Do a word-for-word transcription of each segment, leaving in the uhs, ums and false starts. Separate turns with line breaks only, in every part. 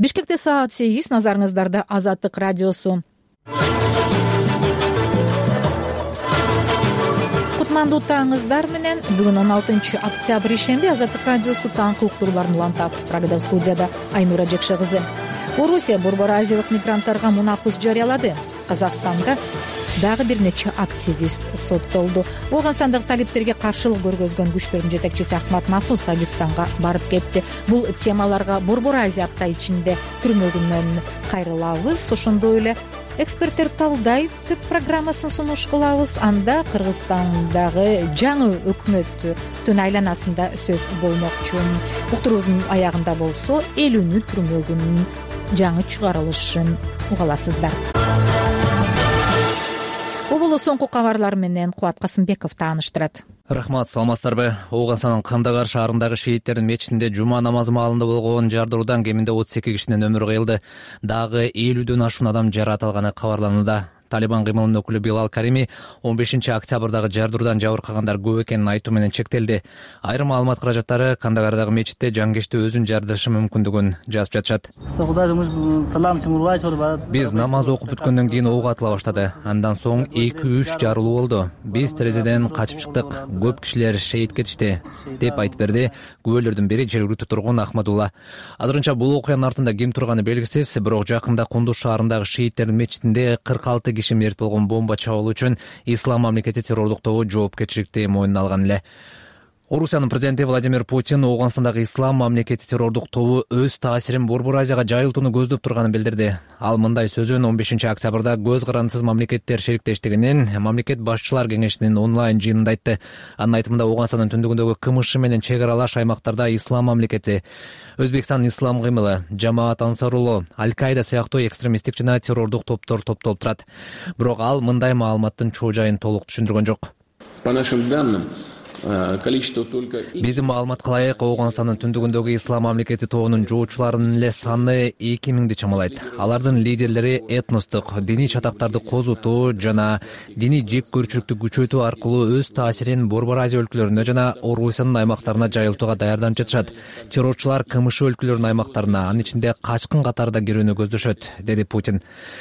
Бишкекте саат сегиз, назарыңыздарда Азаттык радиосу. Кутмандуу таңыңыздар менен бүгүн он алтынчы октябрь ишемби Азаттык радиосу таңкы уктурууларын улантат. Программада студияда Айнура Жекше кызы. Орусия Борбор Азиялык мигранттарга мунапыс жарыялады. Казакстанда дагы бир нече активист соттолду. Ооганстандагы талиптерге каршылык көргөзгөн күчтөрдүн жетекчиси Ахмат Масуд Тажикстанга барып кетти. Бул темаларга Борбор Азия апта ичинде түрмөгүнөн кайрылабыз. Ошондой эле эксперттер талдайт программасын сунуш кылабыз. Анда Кыргызстандагы жаңы өкмөттүн айланасында сөз болмокчу. Уктуруубуздун аягында болсо элүүнү түрмөгүнүн жаңы чыгарылышын угаласыздар. Бул соңку кабарлар менен Кубат Касымбеков тааныштырат.
Рахмат, саламатсыздарбы? Ооганстандын Кандагар шаарындагы шииттердин мечитинде жума намазы маалында болгон жардыруудан кеминде отуз эки кишинин өмүрү кыйылды. Дагы элүүдөн ашуун адам жаратылганы кабарланууда. Талибан кыймылынын өкүлү Билал Карими он бешинчи октябрдагы жардыруудан жабыркагандар көп экенин айтуу менен чектелди. Айрым маалымат каражаттары Кандагардагы мечитте жангечти өзүн жардырышы мүмкүндүгүн жазып жатышат. Биз намаз окуп бүткөндөн кийин ок атыла баштады. Андан соң эки үч жарылуу болду. Биз терезеден качып чыктык. Көп кишилер шейит кетишти, деп айтып берди күбөлөрдүн бири жергиликтүү тургун Ахмадулла. Азырынча бул окуянын артында ким турганы белгисиз, бирок жакында Кундуз шаарындагы шииттердин мечитинде кырк алты киши мерт болгон бомба чабуулу үчүн Ислам мамлекети террордук тобу жоопкерчиликти мойнуна алган эле. Орусиянын президенти Владимир Путин Ооганстандагы Ислам мамлекети террордук тобу өз таасирин Борбор Азияга жайылтууну көздөп турганын билдирди. Ал мындай сөзүн он бешинчи октябрда көз карандысыз мамлекеттер шериктештигинин мамлекет башчылар кеңешинин онлайн жыйынында айтты. Анын айтымында Ооганстандын түндүгүндөгү КМШ менен чек аралаш аймактарда Ислам мамлекети, Өзбекстан ислам кыймылы, Жамаат Ансарулло, Аль-Каида сыяктуу экстремисттик жана террордук топтор топтолуп турат. Бирок ал мындай маалыматтын чоо жайын толук түшүндүргөн жок.
По нашим данным, количество только...
Биздин маалыматка ылайык, Ооганстандын түндүгүндөгү Ислам мамлекети тобунун жоочуларынын эле саны эки миңди чамалайт. Алардын лидерлери этностук, диний чатактарды козутуу жана диний жеккөрчүлүктү күчөтүү аркылуу өз таасирин Борбор Азия өлкөлөрүнө жана Орусиянын аймактарына жайылтууга даярданып жатышат. Террорчулар КМШ өлкөлөрүнүн аймактарына, анын ичинде качкын катарында кирүүнү көздөшөт, деди Путин.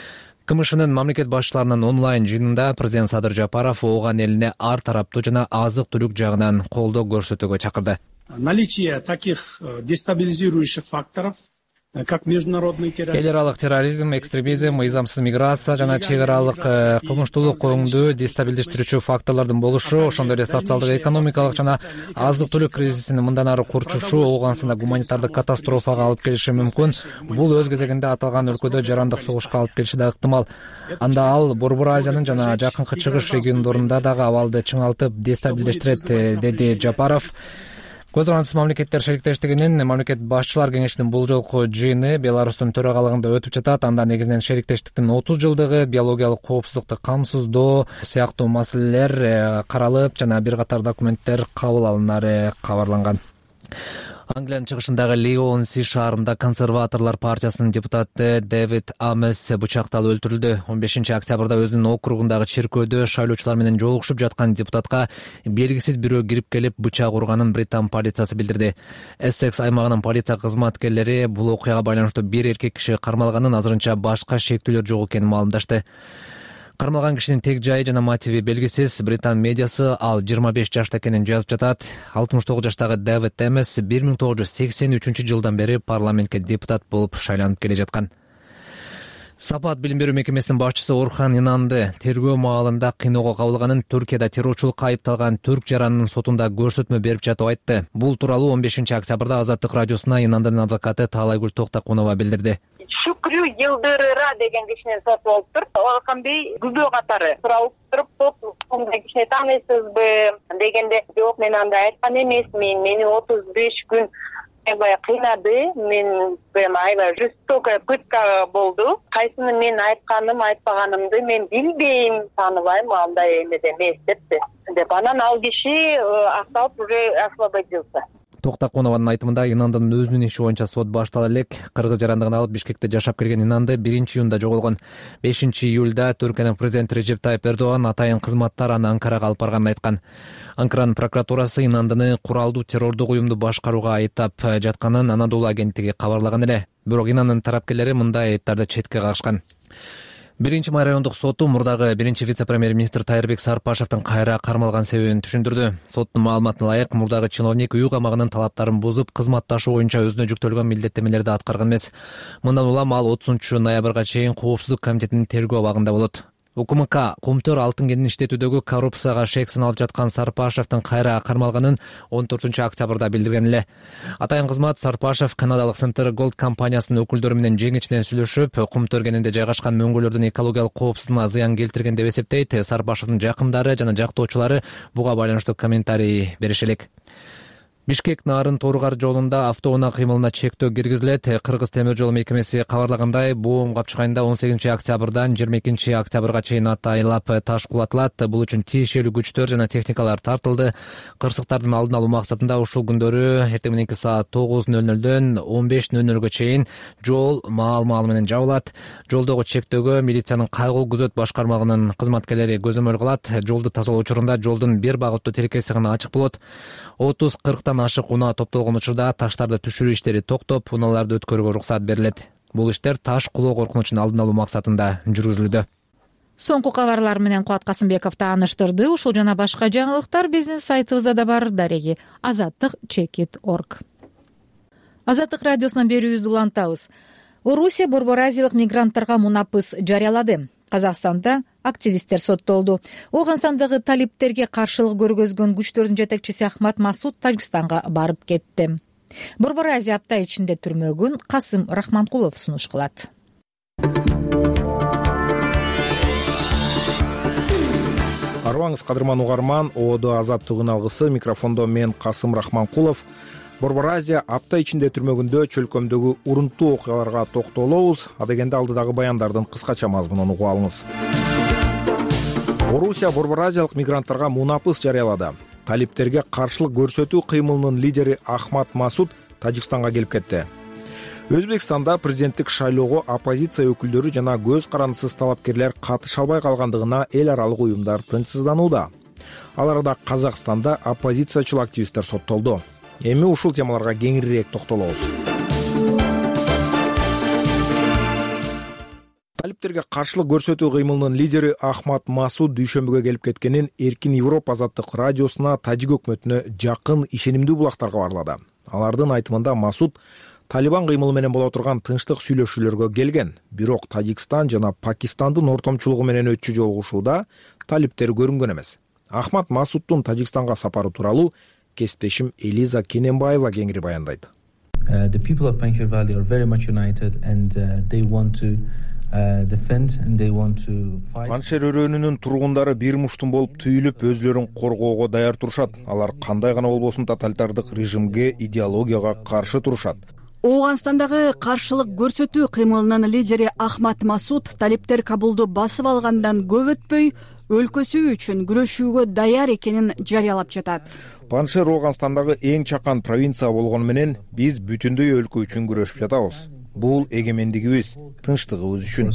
КМШнын мамлекет башчыларынын онлайн жыйынында президент Садыр Жапаров ооган элине ар тараптуу жана азык-түлүк жагынан колдоо көрсөтүүгө чакырды.
Наличие таких дестабилизирующих факторов, как международный терроризм,
эл аралык терроризм, экстремизм, мыйзамсыз миграция жана чек аралык кылмыштуулук коомду дестабилдештирүүчү факторлордун болушу, ошондой эле социалдык, экономикалык жана азык-түлүк кризисинин мындан ары курчушу Ооганстанда гуманитардык катастрофага алып келиши мүмкүн. Бул өз кезегинде аталган өлкөдө жарандык согушка алып келиши да ыктымал. Анда ал Борбор Азиянын жана Жакынкы Чыгыш региондорунда дагы абалды чыңалтып дестабилдештирет, деди Жапаров. Көз карандысыз мамлекеттер шериктештигинин мамлекет башчылар кеңешинин бул жолку жыйыны Беларустун төрагалыгында өтүп жатат. Анда негизинен шериктештиктин отуз жылдыгы, биологиялык коопсуздукту камсыздоо сыяктуу маселелер каралып жана бир катар документтер кабыл алынары кабарланган. Англиянын чыгышындагы Леонси шаарында консерваторлор партиясынын депутаты Дэвид Амес бычакталып өлтүрүлдү. он бешинчи октябрда өзүнүн округундагы чиркөөдө шайлоочулар менен жолугушуп жаткан депутатка белгисиз бирөө кирип келип бычак урганын Британ полициясы билдирди. Эссекс аймагынын полиция кызматкерлери бул окуяга байланыштуу бир эркек киши кармалганын, азырынча башка шектүүлөр жок экенин маалымдашты. Кармалган кишинин тег жайы жана мотиви белгисиз. Британ медиасы ал жыйырма беш жашта экенин жазып жатат. алтымыш тогуз жаштагы Дэвид Эмес бир миң тогуз жүз сексен үчүнчү жылдан бери парламентке депутат болуп шайланып келе жаткан. Сапат билим берүү мекемесинин башчысы Орхан Инанды тергөө маалында кыйноого кабылганын, Түркияда террорчулукка айыпталган түрк жаранынын сотунда көрсөтмө берип жатып айтты. Бул тууралуу он бешинчи октябрда Азаттык радиосуна Инандынын адвокаты Таалайгүл Токтакунова билдирди.
Шүкрүү Йылдырыра деген кишинен сот болуп тур. Орхан Бей күбө катары суралып туруп, сот мындай кишини таанайсызбы дегенде, жок, мен андай айткан эмесмин. Мени отуз беш күн аябай кыйнады. Мен аябай жестокая пытка болду. Кайсыны мен айтканым, айтпаганымды мен билбейм, тааныбайм, андай эмес эмес депти. Деп анан ал киши акталып уже освободился.
Токтакунованын айтымында Инандын өзүнүн иши боюнча сот баштала элек. Кыргыз жарандыгын алып Бишкекте жашап келген Инанды биринчи июнда жоголгон. бешинчи июлда Түркиянын президенти Режеп Тайып Эрдоган атайын кызматтар аны Анкарага алып барганын айткан. Анкаранын прокуратурасы Инандыны куралдуу террордук уюмду башкарууга айыптап жатканын Анадолу агенттиги кабарлаган эле. Бирок Инандын тарапкерлери мындай айыптарды четке кагышкан. Биринчи май райондук соту мурдагы биринчи вице-премьер-министр Тайырбек Сарыпашевдин кайра кармалган себебин түшүндүрдү. Соттун маалыматына ылайык, мурдагы чиновник үй камагынын талаптарын бузуп, кызматташы боюнча өзүнө жүктөлгөн милдеттемелерди аткарган эмес. Мындан улам ал отузунчу ноябрга чейин Коопсуздук комитетинин тергөө абагында болот. УКМК Кумтөр алтын кенин иштетүүдөгү коррупцияга шек саналып жаткан Сарыпашевдин кайра кармалганын он төртүнчү октябрда билдирген эле. Атайын кызмат Сарыпашев канадалык Center Gold компаниясынын өкүлдөрү менен жең ичинен сүйлөшүп, Кумтөр кенинде жайгашкан мөңгөлөрдүн экологиялык коопсуздугуна зыян келтирген деп эсептейт. Сарыпашевдин жакындары жана жактоочулары буга байланыштуу комментарий бериши элек. Бишкек Нарын Торгар жолунда автоунаа кыймылына чектөө киргизилет. Кыргыз темир жол мекемеси кабарлагандай, буум капчыгайында он сегизинчи октябрдан жыйырма экинчи октябрга чейин атайлап таш кулатылат. Бул үчүн тиешелүү күчтөр жана техникалар тартылды. Кырсыктардын алдын алуу максатында ушул күндөрү эртең мененки саат тогуз ноль нолдон он беш ноль нолго чейин жол маал-маал менен жабылат. Жолдогу чектөөгө милициянын кайгыл күзөт башкармагынын кызматкерлери көзөмөл кылат. Жолду тазалоо учурунда жолдун бир багыттуу тилкеси гана ачык болот. отуз кырктан ашык унаа топтолгон учурда таштарды түшүрүү иштери токтоп, унааларды өткөрүүгө уруксат берилет. Бул иштер таш кулоо коркунучун алдын алуу максатында жүргүзүлүүдө.
Соңку кабарлар менен Кубат Касымбеков тааныштырды. Ушул жана башка жаңылыктар биздин сайтыбызда да бар. Дареги азаттык чекит точка орг. Азаттык радиосунан берүүбүздү улантабыз. Орусия Борбор Азиялык мигранттарга мунапыс жарыялады. Казакстанда активисттер соттолду. Ооганстандагы талиптерге каршылык көргөзгөн күчтөрдүн жетекчиси Ахмат Масуд Тажикстанга барып кетти. Борбор Азия апта ичинде түрмөгүн Касым Рахманкулов сунуш кылат.
Арыбаңыз кадырман угарман, Одо азаттыгын алгысы, микрофондо мен Касым Рахманкулов. Борбор Азия апта ичинде түрмөгүндө чөлкөмдөгү урунттуу окуяларга токтолобуз. Адегенде алдыдагы баяндардын кыскача мазмунун угуп алыңыз. Орусия Борбор Азиялык мигранттарга мунапыс жарыялады. Талиптерге каршылык көрсөтүү кыймылынын лидери Ахмат Масуд Тажикстанга келип кетти. Өзбекстанда президенттик шайлоого оппозиция өкүлдөрү жана көз карандысыз талапкерлер катыша албай калгандыгына эл аралык уюмдар тынчсызданууда. Ал арада Казакстанда оппозициячыл активисттер соттолду. Эми ушул темаларга кеңирээк токтолобуз. Талиптерге каршылык көрсөтүү кыймылынын лидери Ахмат Масуд дүйшөмбүгө келип кеткенин Эркин Европа азаттык радиосуна Тажик өкмөтүнө жакын ишенимдүү булактар кабарлады. Алардын айтымында Масуд Талибан кыймылы менен боло турган тынчтык сүйлөшүүлөргө келген, бирок Тажикстан жана Пакистандын ортомчулугу менен өтчү жолугушууда талиптер көрүнгөн эмес. Ахмат Масуддун Тажикстанга сапары тууралуу кесиптешим Элиза Кененбаева кеңири баяндайт.
The people of Panjshir Valley are very much united and uh, they want to uh, defend and they want to fight.
Паншер өрөөнүнүн тургундары бир муштун болуп түйүлүп өзлөрүн коргоого даяр турушат. Алар кандай гана болбосун тоталитардык режимге, идеологияга каршы турушат.
Ооганстандагы каршылык көрсөтүү кыймылынын лидери Ахмат Масуд талиптер Кабулду басып алгандан көп өтпөй өлкөсү үчүн күрөшүүгө даяр экенин жарыялап жатат.
Паншер Ооганстандагы эң чакан провинция болгону менен биз бүтүндөй өлкө үчүн күрөшүп жатабыз. Бул эгемендигибиз, тынчтыгыбыз үчүн.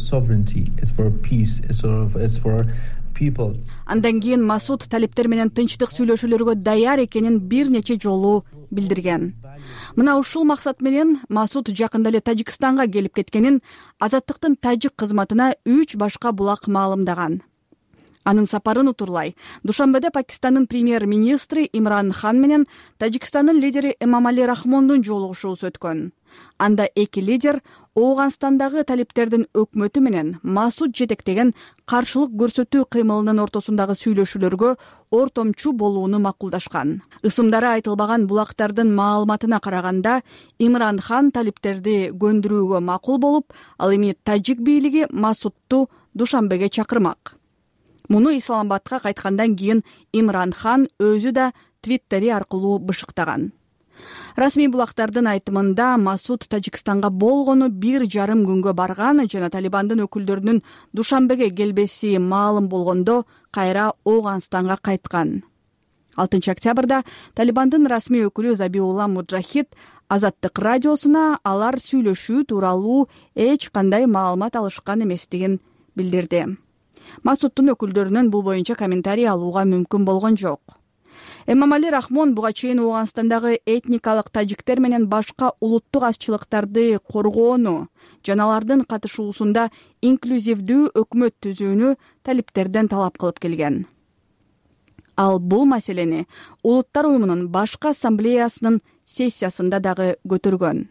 Андан кийин Масуд талиптер менен тынчтык сүйлөшүүлөргө даяр экенин бир нече жолу билдирген. Мына ушул максат менен Масуд жакында эле Тажикстанга келип кеткенин Азаттыктын тажик кызматына үч башка булак маалымдаган. Анын сапарын утурлай Душанбеде Пакистандын премьер-министри Имран Хан менен Тажикстандын лидери Эмомали Рахмондун жолугушуусу өткөн. Анда эки лидер Ооганстандагы талиптердин өкмөтү менен Масуд жетектеген каршылык көрсөтүү кыймылынын ортосундагы сүйлөшүүлөргө ортомчу болууну макулдашкан. Ысымдары айтылбаган булактардын маалыматына караганда, Имран Хан талиптерди көндүрүүгө макул болуп, ал эми тажик бийлиги Масудту Душанбеге чакырмак. Муну Исламабадка кайткандан кийин Имран Хан өзү да твиттери аркылуу бышыктаган. Расмий булактардын айтымында Масуд Тажикстанга болгону бир жарым күнгө барган жана Талибандын өкүлдөрүнүн Душанбеге келбеси маалым болгондо кайра Ооганстанга кайткан. алтынчы октябрда Талибандын расмий өкүлү Забиулла Муджахид Азаттык радиосуна алар сүйлөшүү тууралуу эч кандай маалымат алышкан эместигин билдирди. Масудтун өкүлдөрүнөн бул боюнча комментарий алууга мүмкүн болгон жок. Эмомали Рахмон буга чейин Ооганстандагы этникалык тажиктер менен башка улуттук азчылыктарды коргоону жана алардын катышуусунда инклюзивдүү өкмөт түзүүнү талиптерден талап кылып келген. Ал бул маселени Улуттар уюмунун башкы ассамблеясынын сессиясында дагы көтөргөн.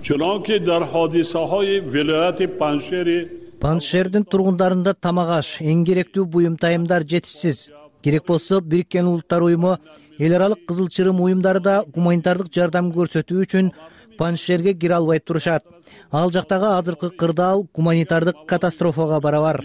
Паншердин тургундарында тамак аш, эң керектүү буюм тайымдар жетишсиз. Керек болсо Бириккен Улуттар уюму эл аралык кызыл чырым уюмдары да гуманитардык жардам көрсөтүү үчүн Паншерге кире албай турушат. Ал жактагы азыркы кырдаал гуманитардык катастрофага барабар.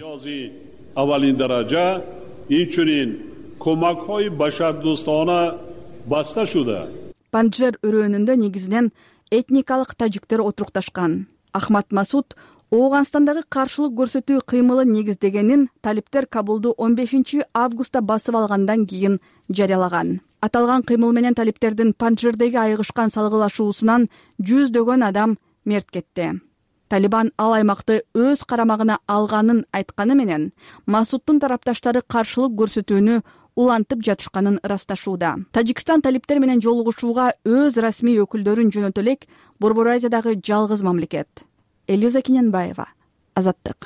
Панжер өрөөнүндө негизинен этникалык тажиктер отурукташкан. Ахмат Масуд Ооганстандагы каршылык көрсөтүү кыймылын негиздегенин талиптер Кабулду он бешинчи августта басып алгандан кийин жарыялаган. Аталган кыймыл менен талиптердин Панжердеги айыгышкан салгылашуусунан жүздөгөн адам мерт кетти. Талибан ал аймакты өз карамагына алганын айтканы менен Масудтун тарапташтары каршылык көрсөтүүнү улантып жатышканын ырасташууда. Тажикстан талиптер менен жолугушууга өз расмий өкүлдөрүн жөнөтө элек Борбор Азиядагы жалгыз мамлекет. Элиза Киненбаева, Азаттык.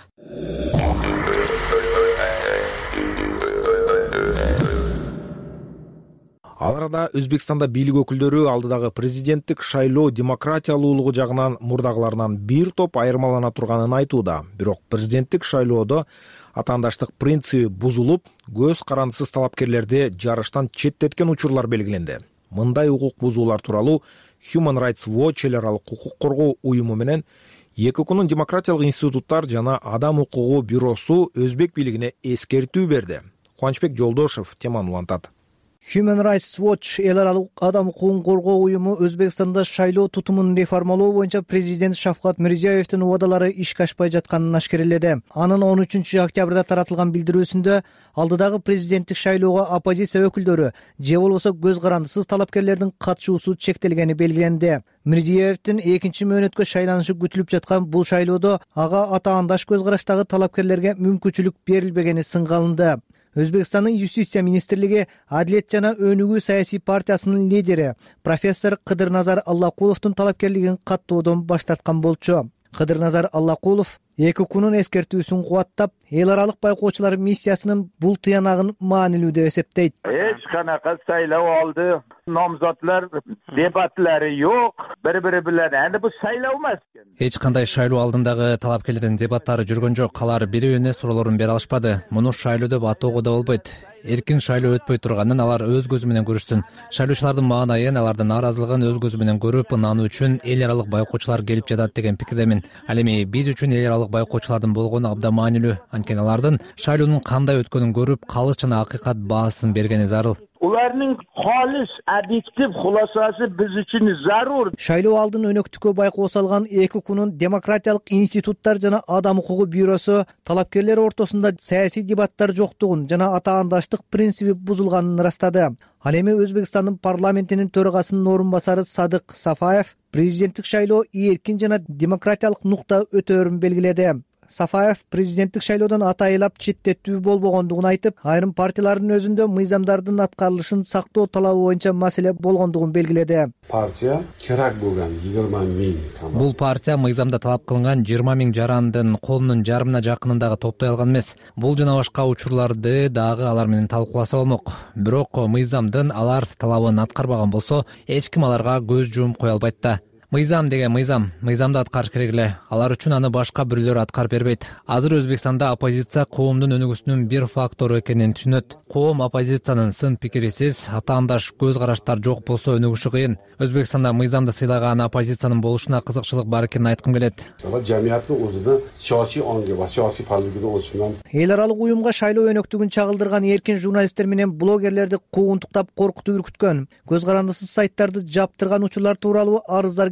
Ал арада Өзбекстанда бийлик өкүлдөрү алдыдагы президенттик шайлоо демократиялуулугу жагынан мурдагыларынан бир топ айырмалана турганын айтууда. Бирок президенттик шайлоодо атаандаштык принциби бузулуп, көз карандысыз талапкерлерди жарыштан четтеткен учурлар белгиленди. Мындай укук бузуулар тууралуу Human Rights Watch эл аралык укук коргоо уюму менен эки күнүн демократиялык институттар жана адам укугу бюросу Өзбек бийлигине эскертүү берди. Кубанычбек Жолдошев теманы улантат.
Human Rights Watch эл аралык адам укугун коргоо уюму Өзбекстанда шайлоо тутумун реформалоо боюнча президент Шавкат Мирзиёевдин убадалары ишке ашпай жатканын ашкереледи. Анын он үчүнчү октябрда таратылган билдирүүсүндө алдыдагы президенттик шайлоого оппозиция өкүлдөрү же болбосо көз карандысыз талапкерлердин катышуусу чектелгени белгиленди. Мирзиёевдин экинчи мөөнөткө шайланышы күтүлүп жаткан бул шайлоодо ага атаандаш көз караштагы талапкерлерге мүмкүнчүлүк берилбегени сынга алынды. Өзбекстандын юстиция министрлиги Адилет жана Өнүгүү саясий партиясынын лидери профессор Кыдырназар Аллакуловдун талапкерлигин каттоодон баш тарткан болчу. Кыдырназар Аллакулов эки күнүн эскертүүсүн кубаттап, эл аралык байкоочулар миссиясынын бул тыянагын маанилүү деп эсептейт.
Эч канака шайлоо алды, номзодлор дебатлары жок, бири-бири менен эndi бул шайлоо эмес экен.
Эч кандай шайлоо алдындагы талапкерлердин дебаттары жүргөн жок. Алар бири-бирине суроолорун бере алышпады. Муну шайлоо деп атоого да болбойт. Эркин шайлоо өтпөй турганын алар өз көзү менен көрүштүн. Шайлоочулардын маанайын, алардын нааразылыгын өз көзү менен көрүп, ынануу үчүн эл аралык байкоочулар келип жатат деген пикирдемин. Ал эми биз үчүн эл аралык байкоочулардын болгону абдан маанилүү. Анткени алардын шайлоонун кандай өткөнүн көрүп, калыс жана акыйкат баасын бергени зарыл.
Улардын халыс объектив хуласасы биз үчүн зарур.
Шайлоо алдын өнөктүккө байкоо салган эки күнүн демократиялык институттар жана адам укугу бюросу талапкерлер ортосунда саясий дебаттар жоктугун жана атаандаштык принциби бузулганын ырастады. Ал эми Өзбекстандын парламентинин төрагасынын орун басары Садык Сафаев президенттик шайлоо эркин жана демократиялык нукта өтөөрүн белгиледи. Сафаев президенттик шайлоодон атайылап четтетүү болбогондугун айтып, айрым партиялардын өзүндө мыйзамдардын аткарылышын сактоо талабы боюнча маселе болгондугун белгиледи.
Партия керек болгон жыйырма миң.
Бул партия мыйзамда талап кылынган жыйырма миң жарандын колунун жарымына жакынын дагы топтой алган эмес. Бул жана башка учурларды дагы алар менен талкууласа болмок. Бирок мыйзамдын алар талабын аткарбаган болсо, эч ким аларга көз жумуп кое албайт да. Мыйзам деген мыйзам, мыйзамды аткарыш керек эле. Алар үчүн аны башка бирөөлөр аткарып бербейт. Азыр Өзбекстанда оппозиция коомдун өнүгүүсүнүн бир фактору экенин түшүнөт. Коом оппозициянын сын пикирисиз, атаандаш көз караштар жок болсо өнүгүшү кыйын. Өзбекстанда мыйзамды сыйлаган оппозициянын болушуна кызыкчылык бар экенин айткым келет.
Жамиятты өзүнө саясий аңгы ва саясий фаалиятты өсүнөн.
Эл аралык уюмга шайлоо өнөктүгүн чагылдырган эркин журналисттер менен блогерлерди куугунтуктап коркутуп үркүткөн, көз карандысыз сайттарды жаптырган учурлар тууралуу арыздар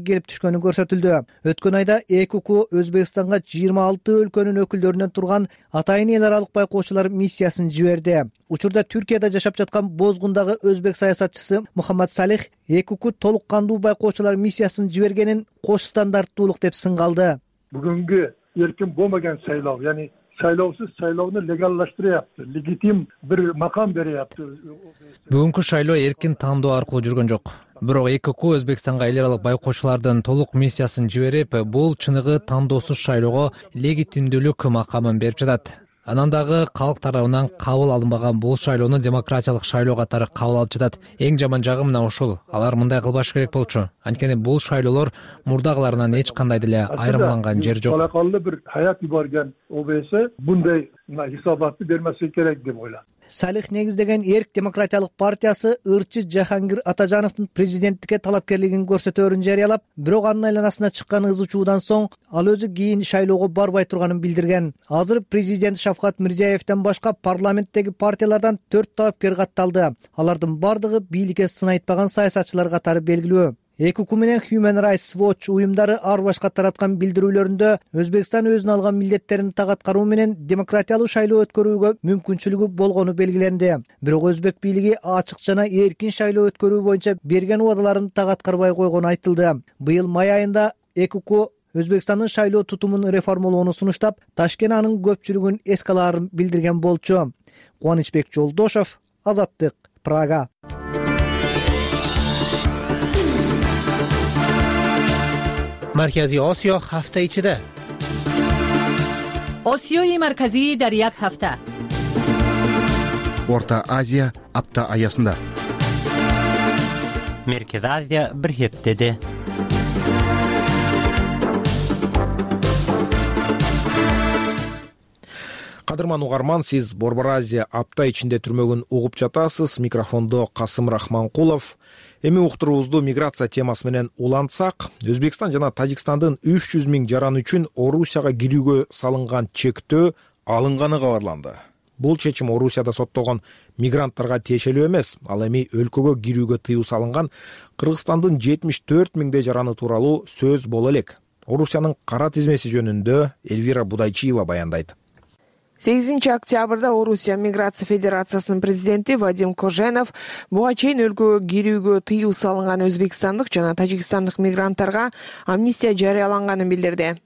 келип түшкөнү көрсөтүлдү. Өткөн айда Э К К Өзбекстанга жыйырма алты өлкөнүн өкүлдөрүнөн турган атайын эл аралык байкоочулар миссиясын жиберди. Учурда Түркияда жашап жаткан Бозгундагы өзбек саясатчысы Мухаммад Салих Э К К толук кандуу байкоочулар миссиясын жибергенин кош стандарттуулук деп сынгалды.
Бүгүнкү эркин болмогон шайлоо, яни шайлоосуз шайлоону легалдаштырыпты, легитим бир макам бериапты.
Бүгүнкү шайлоо эркин тандоо аркылуу жүргөн жок. Бирок Э К К Өзбекстанга эл аралык байкоочулардын толук миссиясын жиберип, бул чыныгы тандоосуз шайлоого легитимдүүлүк макамын берип жатат. Анан дагы калк тарабынан кабыл алынбаган бул шайлоону демократиялык шайлоо катары кабыл алып жатат. Эң жаман жагы мына ушул. Алар мындай кылбаш керек болчу. Анткени бул шайлоолор мурдагыларынан эч кандай деле айырмаланган жери жок.
Калакаллы бир хаят юбарган ОБС мындай хисабатты бермесе керек деп ойлойм.
Салих негиздеген Эрк демократиялык партиясы ырчы Жахангир Атажановдун президенттикке талапкерлигин көрсөтөөрүн жарыялап, бирок анын айланасына чыккан ыз учуудан соң ал өзү кийин шайлоого барбай турганын билдирген. Азыр президент Шавкат Мирзиеевден башка парламенттеги партиялардан төрт талапкер катталды. Алардын бардыгы бийликке сын айтпаган саясатчылар катары белгилүү. Э К К менен Human Rights Watch уюмдары ар башка тараткан билдирүүлөрүндө Өзбекстан өзүнө алган милдеттерин так аткаруу менен демократиялуу шайлоо өткөрүүгө мүмкүнчүлүгү болгону белгиленди. Бирок өзбек бийлиги ачык жана эркин шайлоо өткөрүү боюнча берген убадаларын так аткарбай койгону айтылды. Быйыл май айында Э К К Өзбекстандын шайлоо тутумун реформалоону сунуштап, Ташкент анын көпчүлүгүн эске алаарын билдирген болчу. Кубанычбек Жолдошов, Азаттык, Прага.
مرکزی آسیا هفته ichida.
آسیای مرکزی در یک هفته.
Орта Азия апта аясында.
Merkez Азия bir heftede.
Кадырман угарман, сиз Борбор Азия апта ичинде түрмөгүн угуп жатасыз. Микрофондо Касым Рахманкулов. Эми уктуруубузду миграция темасы менен улантсак, Өзбекстан жана Тажикстандын үч жүз миң жаран үчүн Орусияга кирүүгө салынган чектөө алынганы кабарланды. Бул чечим Орусияда соттолгон мигранттарга тиешелүү эмес, ал эми өлкөгө кирүүгө тыюу салынган Кыргызстандын жетимиш төрт миңдей жараны тууралуу сөз боло элек. Орусиянын кара тизмеси жөнүндө Эльвира Будайчиева баяндайт.
сегизинчи октябрда Орусия миграция федерациясынын президенти Вадим Коженов буга чейин өлкөгө кирүүгө тыюу салынган өзбекстандык жана тажикстандык мигранттарга амнистия жарыяланганын билдирди.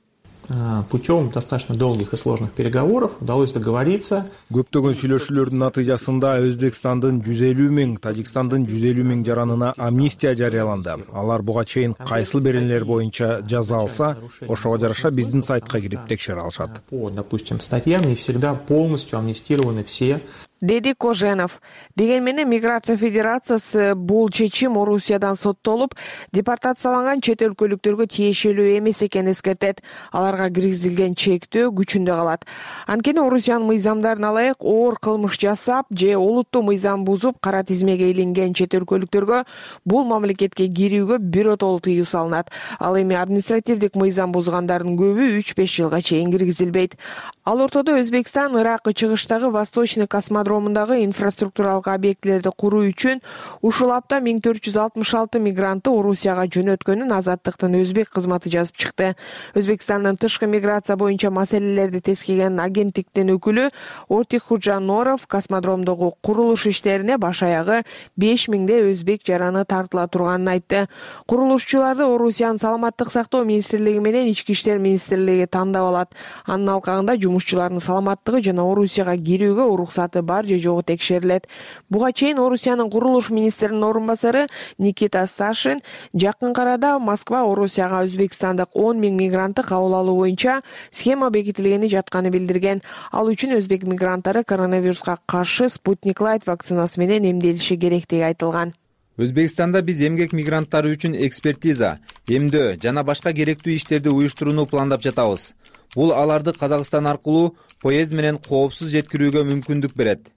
Путем достаточно долгих и сложных переговоров удалось договориться.
Көптөгөн сүйлөшүүлөрдүн натыйжасында Өзбекстандын жүз элүү миң, Тажикстандын жүз элүү миң жаранына амнистия жарыяланды. Алар буга чейин кайсыл беренелер боюнча жаза алса, ошого жараша биздин сайтка кирип текшере алышат.
По, допустим, статьям не всегда полностью амнистированы все.
Деди Коженов. Деген менен миграция федерациясы бул чечим Орусиядан соттолуп, депортацияланган чет өлкөлүктөргө тиешелүү эмес экенин эскертет. Аларга киргизилген чектөө күчүндө калат. Анткени Орусиянын мыйзамдарына ылайык оор кылмыш жасап же олуттуу мыйзам бузуп кара тизмеге илинген чет өлкөлүктөргө бул мамлекетке кирүүгө биротолуу тыюу салынат. Ал эми административдик мыйзам бузгандардын көбү үч беш жылга чейин киргизилбейт. Ал ортодо Өзбекстан Ирак чыгыштагы Восточный космодромундагы инфраструктуралык объектилерди куруу үчүн ушул апта миң төрт жүз алтымыш алты мигрантты Орусияга жөнөткөнүн Азаттыктын өзбек кызматы жазып чыкты. Өзбекстандын тышкы миграция боюнча маселелерди тескеген агенттиктин өкүлү Ортик Худжаноров космодромдогу курулуш иштерине баш аягы беш миңдей өзбек жараны тартыла турганын айтты. Курулушчуларды Орусиянын саламаттык сактоо министрлиги менен ички иштер министрлиги тандап алат. Анын алкагында жумушчулардын саламаттыгы жана Орусияга кирүүгө уруксаты бар же жогу текшерилет. Буга чейин Орусиянын курулуш министринин орун басары Никита Сашин жакын арада Москва Орусияга Өзбекстандык он миң мигрантты кабыл алуу боюнча схема бекитилгени жатканы билдирген. Ал үчүн өзбек мигранттары коронавируска каршы Спутник Лайт вакцинасы менен эмделиши керектиги айтылган.
Өзбекстанда биз эмгек мигранттары үчүн экспертиза, эмдөө жана башка керектүү иштерди уюштурууну пландап жатабыз. Бул аларды Казакстан аркылуу поезд менен коопсуз жеткирүүгө мүмкүндүк берет.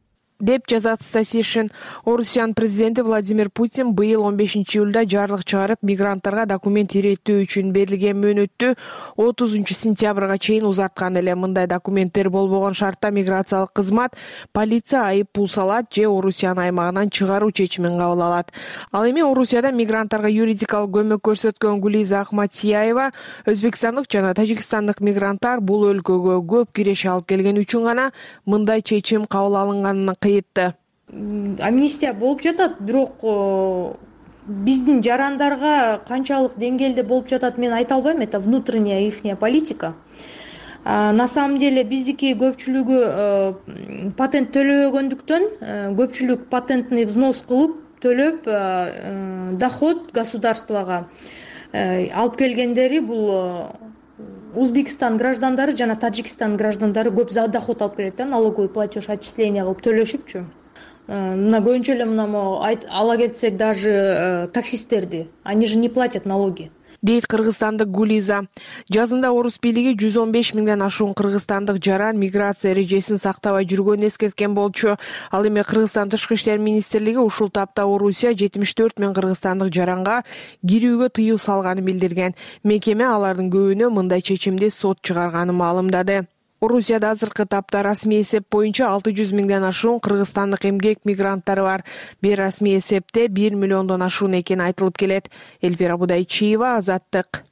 деп жазат Стасишин. Орусиянын президенти Владимир Путин быйыл он бешинчи июлда жарлык чыгарып, мигранттарга документ иреттөө үчүн берилген мөөнөттү отузунчу сентябрга чейин узарткан эле. Мындай документтер болбогон шартта миграциялык кызмат полиция айып пул салат же Орусиянын аймагынан чыгаруу чечимин кабыл алат. Ал эми Орусияда мигранттарга юридикалык көмөк көрсөткөн Гулиза Ахматияева өзбекстандык жана тажикстандык мигранттар бул өлкөгө көп киреше алып келген үчүн гана мындай чечим кабыл алынганын кыйытты.
Амнистия болуп жатат, бирок биздин жарандарга канчалык деңгээлде болуп жатат мен айта албайм, это внутренняя ихняя политика. На самом деле биздики көпчүлүгү патент төлөбөгөндүктөн көпчүлүк патентный взнос кылып төлөп доход государствого алып келгендери бул Узбекистан граждандары жана Таджикистан граждандары көп доход алып келет да, налоговый платеж отчисление кылып төлөшүпчү. Мына көбүнчө эле мына ала кетсек даже таксисттерди, они же не платят налоги.
Дейт кыргызстандык Гулиза. Жазында орус бийлиги жүз он беш миңден ашуун кыргызстандык жаран миграция эрежесин сактабай жүргөнүн эскерткен болчу. Ал эми Кыргызстан тышкы иштер министрлиги ушул тапта Орусия жетимиш төрт миң кыргызстандык жаранга кирүүгө тыюу салганын билдирген. Мекеме алардын көбүнө мындай чечимди сот чыгарганын маалымдады. Орусияда азыркы тапта расмий эсеп боюнча алты жүз миңден ашуун кыргызстандык эмгек мигранттары бар. Бейрасмий эсепте бир миллиондон ашуун экени айтылып келет. Эльвира Будайчиева, Азаттык.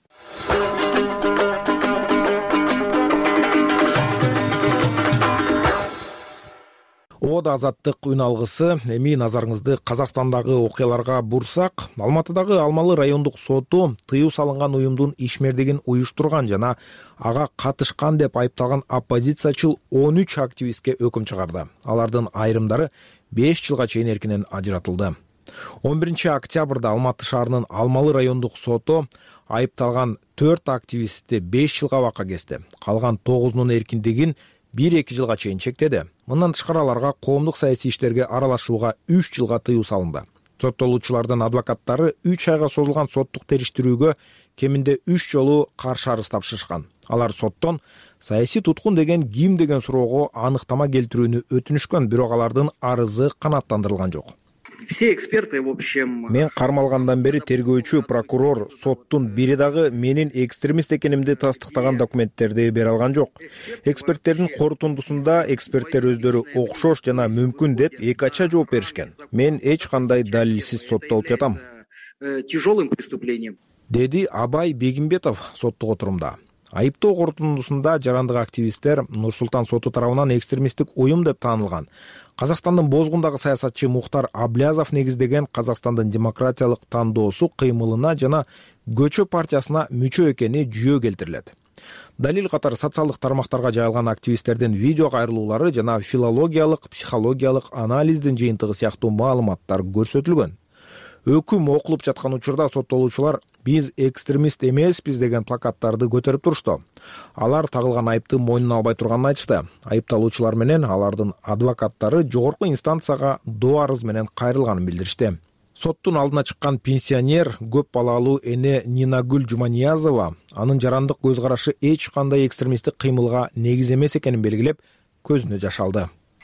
Ода Азаттык үн алгысы. Эми назарыңызды Казакстандагы окуяларга бурсак, Алматыдагы Алмалы райондук соту тыюу салынган уюмдун ишмердигин уюштурган жана ага катышкан деп айыпталган оппозициячыл он үч активистке өкүм чыгарды. Алардын айрымдары беш жылга чейин эркинен ажыратылды. он биринчи октябрда Алматы шаарынын Алмалы райондук соту айыпталган төрт активистти беш жылга абакка кести. Калган тогузунун эркиндигин бир эки жылга чейин чектеди. Мындан тышкары аларга коомдук саясий иштерге аралашууга үч жылга тыюу салынды. Соттолуучулардын адвокаттары үч айга созулган соттук териштирүүгө кеминде үч жолу каршы арыз тапшырышкан. Алар соттон саясий туткун деген ким деген суроого аныктама келтирүүнү өтүнүшкөн, бирок алардын арызы канааттандырылган жок.
Все эксперты в общем.
Мен кармалгандан бери тергөөчү, прокурор, соттун бири дагы менин экстремист экенимди тастыктаган документтерди бере алган жок. Эксперттердин корутундусунда эксперттер өздөрү окшош жана мүмкүн деп эки ача жооп беришкен. Мен эч кандай далилсиз соттолуп жатам.
Тяжелым преступлением.
Деди Абай Бегимбетов соттук отурумда. Айыптоо корутундусунда жарандык активисттер Нур-Султан соту тарабынан экстремисттик уюм деп таанылган. Казакстандын бозгундагы саясатчы Мухтар Аблязов негиздеген Казакстандын демократиялык тандоосу кыймылына жана Көчө партиясына мүчө экени жүйө келтирилет. Далил катары социалдык тармактарга жайылган активисттердин видео кайрылуулары жана филологиялык, психологиялык анализдин жыйынтыгы сыяктуу маалыматтар көрсөтүлгөн. Өкүм окулуп жаткан учурда соттолуучулар биз экстремист эмеспиз деген плакаттарды көтөрүп турушту. Алар тагылган айыпты мойнуна албай турганын айтышты. Айыпталуучулар менен алардын адвокаттары жогорку инстанцияга доо арыз менен кайрылганын билдиришти. Соттун алдына чыккан пенсионер, көп балалуу эне Нинагүл Жуманиязова анын жарандык көз карашы эч кандай экстремисттик кыймылга негиз эмес экенин белгилеп, көзүнө жаш алды.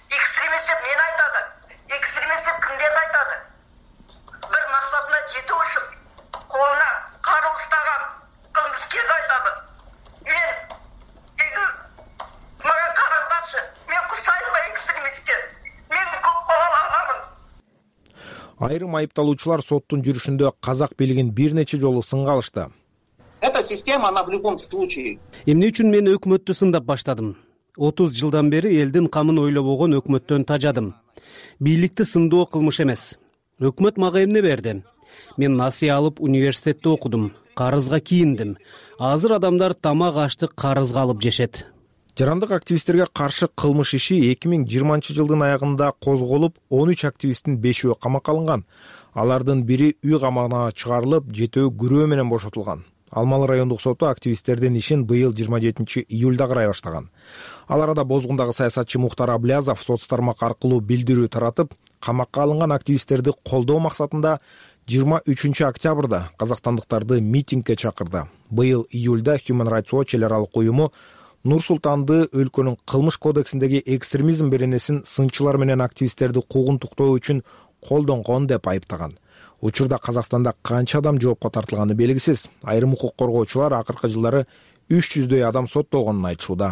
Айрым айыпталуучулар соттун жүрүшүндө казак бийлигин бир нече жолу сынга алышты.
Эта система, она в любом случае.
Эмне үчүн мен өкмөттү сындап баштадым? отуз жылдан бери элдин камын ойлобогон өкмөттөн тажадым. Бийликти сындоо кылмыш эмес. Өкмөт мага эмне берди? Мен насыя алып университетте окудум, карызга кийиндим. Азыр адамдар тамак аштык карызга алып жешет.
Жарандык активисттерге каршы кылмыш иши эки миң жыйырманчы жылдын аягында козголуп, он үч активисттин бешөө камакка алынган. Алардын бири үй камагына чыгарылып, жетөө күрөө менен бошотулган. Алмалы райондук соту активисттердин ишин быйыл жыйырма жетинчи июлда карай баштаган. Ал арада бозгундагы саясатчы Мухтар Аблязов соц тармак аркылуу билдирүү таратып, камакка алынган активисттерди колдоо максатында жыйырма үчүнчү октябрда казакстандыктарды митингге чакырды. Быйыл июлда Human Rights Watch эл аралык уюму Нур Султанды өлкөнүн кылмыш кодексиндеги экстремизм беренесин сынчылар менен активисттерди куугунтуктоо үчүн колдонгон деп айыптаган. Учурда Казакстанда канча адам жоопко тартылганы белгисиз. Айрым укук коргоочулар акыркы жылдары үч жүздөй адам соттолгонун айтышууда.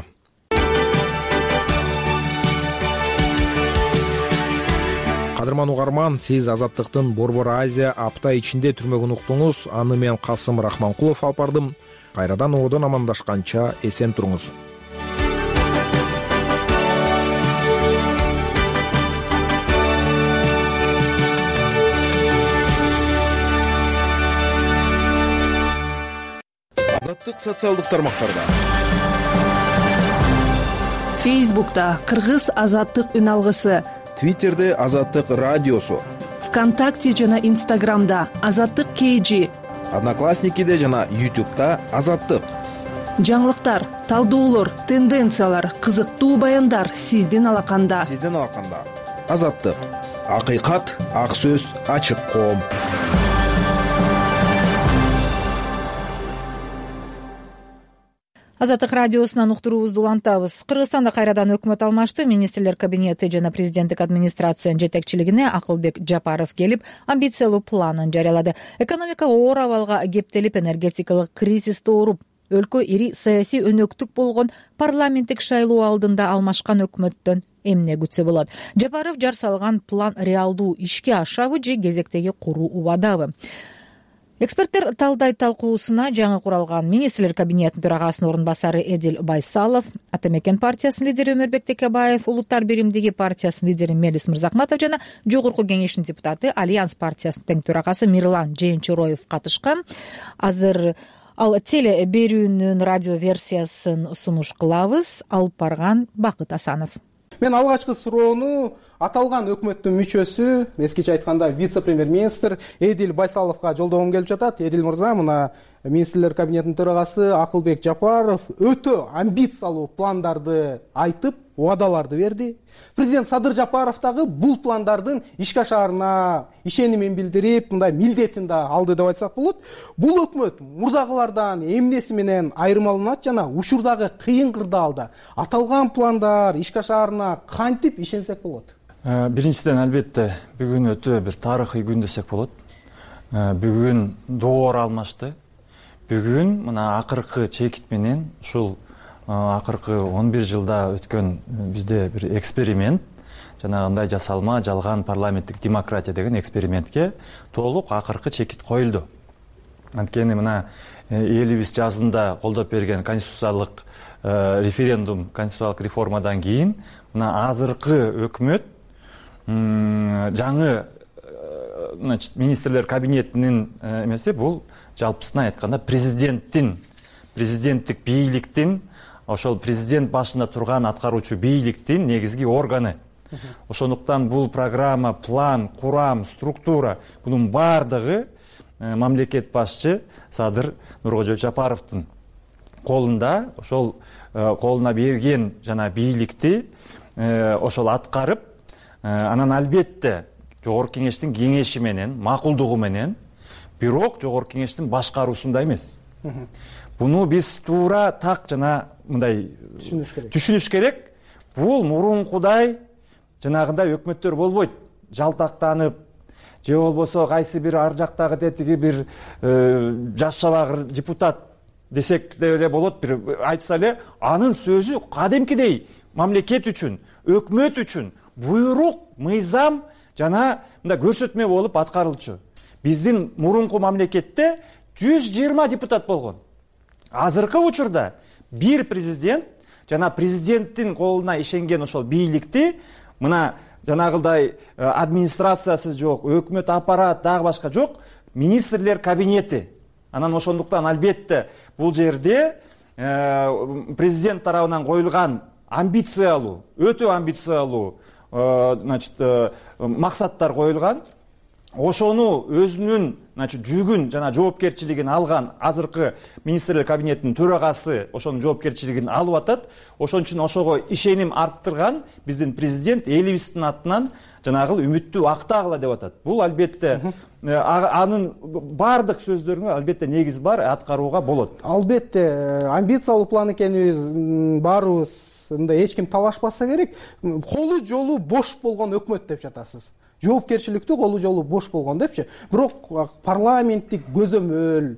Кадырман угарман, сиз Азаттыктын Борбор Азия апта ичинде түрмөгүн уктуңуз. Аны мен Касым Рахманкулов алып бардым. Кайрадан оодон амандашканча эсен туруңуз.
Азаттык социалдык тармактарда.
Фейсбукта Кыргыз Азаттык үн алгысы,
Твиттерде Азаттык радиосу,
ВКонтакте жана Инстаграмда Азаттык кей жи,
Одноклассникиде жана Ютубта Азаттык.
Жаңылыктар, талдоолор, тенденциялар, кызыктуу баяндар сиздин алаканда.
Сиздин алаканда. Азаттык. Акыйкат, ак сөз, ачык коом.
Азаттык радиосунан уктуруубузду улантабыз. Кыргызстанда кайрадан өкмөт алмашты. Министрлер кабинети жана президенттик администрациянын жетекчилигине Акылбек Жапаров келип, амбициялуу планын жарыялады. Экономика оор абалга кептелип, энергетикалык кризис дооруп, өлкө ири саясий өнөктүк болгон парламенттик шайлоо алдында алмашкан өкмөттөн эмне күтсө болот? Жапаров жар салган план реалдуу ишке ашабы же кезектеги куруу убадабы? Эксперттер талдай талкуусуна жаңы куралган министрлер кабинетинин төрагасынын орун басары Эдил Байсалов, Атамекен партиясынын лидери Өмөрбек Текебаев, Улуттар биримдиги партиясынын лидери Мелис Мырзахматов жана Жогорку кеңештин депутаты Альянс партиясынын тең төрагасы Мирлан Жээнчироев катышкан. Азыр ал теле берүүнүн радио версиясын сунуш кылабыз. Алып барган Бакыт Асанов.
Мен алгачкы суроону аталган өкмөттүн мүчөсү, эскиче айтканда вице-премьер-министр Эдил Байсаловго жолдогум келип жатат. Эдил мырза, мына министрлер кабинетинин төрагасы Акылбек Жапаров өтө амбициялуу пландарды айтып, убадаларды берди. Президент Садыр Жапаров дагы бул пландардын ишке ашаарына ишенимин билдирип, мындай милдетин да алды деп айтсак болот. Бул өкмөт мурдагылардан эмнеси менен айырмаланат жана учурдагы кыйын кырдаалда аталган пландар ишке ашаарына кантип ишенсек болот?
Биринчиден, албетте, бүгүн өтө бир тарыхый күн десек болот. Бүгүн доор алмашты. Бүгүн мына акыркы чекит менен ушул акыркы он бир жылда өткөн бизде бир эксперимент, жанагындай жасалма жалган парламенттик демократия деген экспериментке толук акыркы чекит коюлду. Анткени мына элибиз жазында колдоп берген конституциялык референдум, конституциялык реформадан кийин мына азыркы өкмөт жаңы значит министрлер кабинетинин эмеси бул жалпысына айтканда президенттин президенттик бийликтин, ошол президент башында турган аткаруучу бийликтин негизги органы. Ошондуктан бул программа, план, курам, структура бунун бардыгы мамлекет башчы Садыр Нуркожоевич Жапаровдун колунда. Ошол колуна берген жана бийликти ошол аткарып, анан албетте Жогорку кеңештин кеңеши менен, макулдугу менен, бирок Жогорку кеңештин башкаруусунда эмес. Буну биз туура так жана мындай түшүнүш керек. Бул мурункудай жанагындай өкмөттөр болбойт. Жалтактанып, же болбосо кайсы бир ар жактагы тетиги бир жаш шабагыр депутат десек деле болот, бир айтса эле, анын сөзү кадимкидей мамлекет үчүн, өкмөт үчүн буйрук, мыйзам жана мындай көрсөтмө болуп аткарылчу. Биздин мурунку мамлекетте жүз жыйырма депутат болгон. Азыркы учурда бир президент жана президенттин колуна ишенген ошол бийликти мына жанагылдай администрациясы жок, өкмөт аппарат дагы башка жок, министрлер кабинети. Анан ошондуктан албетте бул жерде президент тарабынан коюлган амбициялуу, өтө амбициялуу значит максаттар коюлган. Ошону өзүнүн значит жүгүн жана жоопкерчилигин алган азыркы министрлер кабинетинин төрагасы ошонун жоопкерчилигин алып атат. Ошон үчүн ошого ишеним арттырган биздин президент элибиздин атынан жанагыл үмүттү актагыла деп атат. Бул албетте анын баардык сөздөрүнө албетте негиз бар, аткарууга болот.
Албетте амбициялуу план экенибиз баарыбыз мындай эч ким талашпаса керек. Колу жолу бош болгон өкмөт деп жатасыз. Жоопкерчиликтүү колу жолу бош болгон депчи. Бирок парламенттик көзөмөл,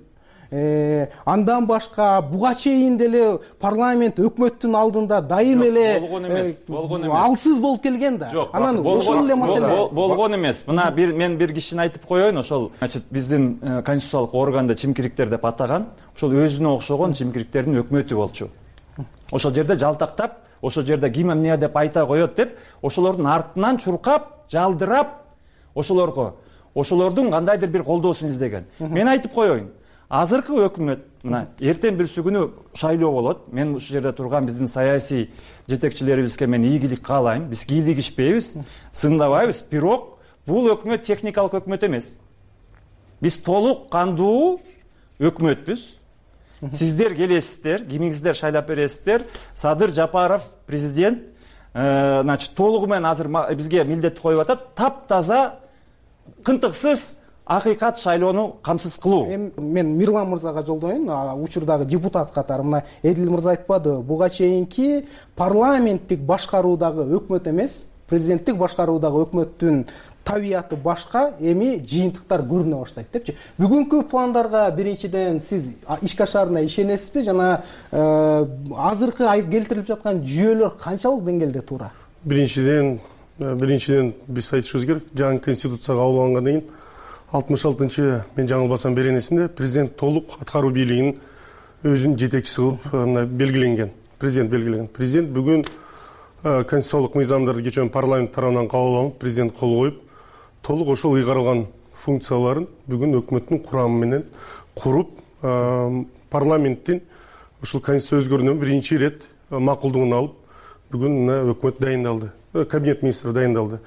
андан башка буга чейин деле парламент өкмөттүн алдында дайым эле
болгон эмес, болгон эмес.
Алсыз болуп келген да.
Анан ошол эле маселе болгон эмес. Мына бир мен бир кишини айтып коеюн, ошол значит биздин конституциялык органды чимкириктер деп атаган, ошол өзүнө окшогон чимкириктердин өкмөтү болчу. Ошол жерде жалтактап, ошол жерде ким эмне деп айта коет деп, ошолордун артынан чуркап, жалдырап, ошолорго, ошолордун кандайдыр бир колдоосун издеген. Мен айтып коеюн. Азыркы өкмөт, мына эртең бирсү күнү шайлоо болот. Мен ушул жерде турган биздин саясий жетекчилерибизге мен ийгилик каалайм. Биз кийлигишпейбиз, сындабайбыз. Бирок бул өкмөт техникалык өкмөт эмес. Биз толук кандуу өкмөтпүз. Сиздер келесиздер, кимиңиздер шайлап бересиздер. Садыр Жапаров президент, значит, толугу менен азыр бизге милдет коюп атат. Таптаза, кынтыксыз акыйкат шайлоону камсыз кылуу.
Мен Мирлан мырзага жолдоюн, учурдагы депутат катары. Мына Эдил мырза айтпады, буга чейинки парламенттик башкаруудагы өкмөт эмес, президенттик башкаруудагы өкмөттүн табияты башка, эми жыйынтыктар көрүнө баштайт депчи. Бүгүнкү пландарга биринчиден сиз ишке ашарына ишенесизби жана азыркы келтирилип жаткан жүйөлөр канчалык деңгээлде туура?
Биринчиден, биринчиден биз айтышыбыз керек, жаңы конституция кабыл алынгандан кийин алтымыш алтынчы мен жаңылбасам беренесинде президент толук аткаруу бийлигинин өзүнүн жетекчиси кылып белгиленген. Президент белгиленген. Президент бүгүн конституциялык мыйзамдарды кечен парламент тарабынан кабыл алынып, президент кол коюп, толук ошол ыйгарылган функцияларын бүгүн өкмөттүн курамы менен куруп, парламенттин ушул конституция өзгөрүүнүн биринчи ирет макулдугун алып, бүгүн өкмөт дайындалды. Кабинет министри дайындалды.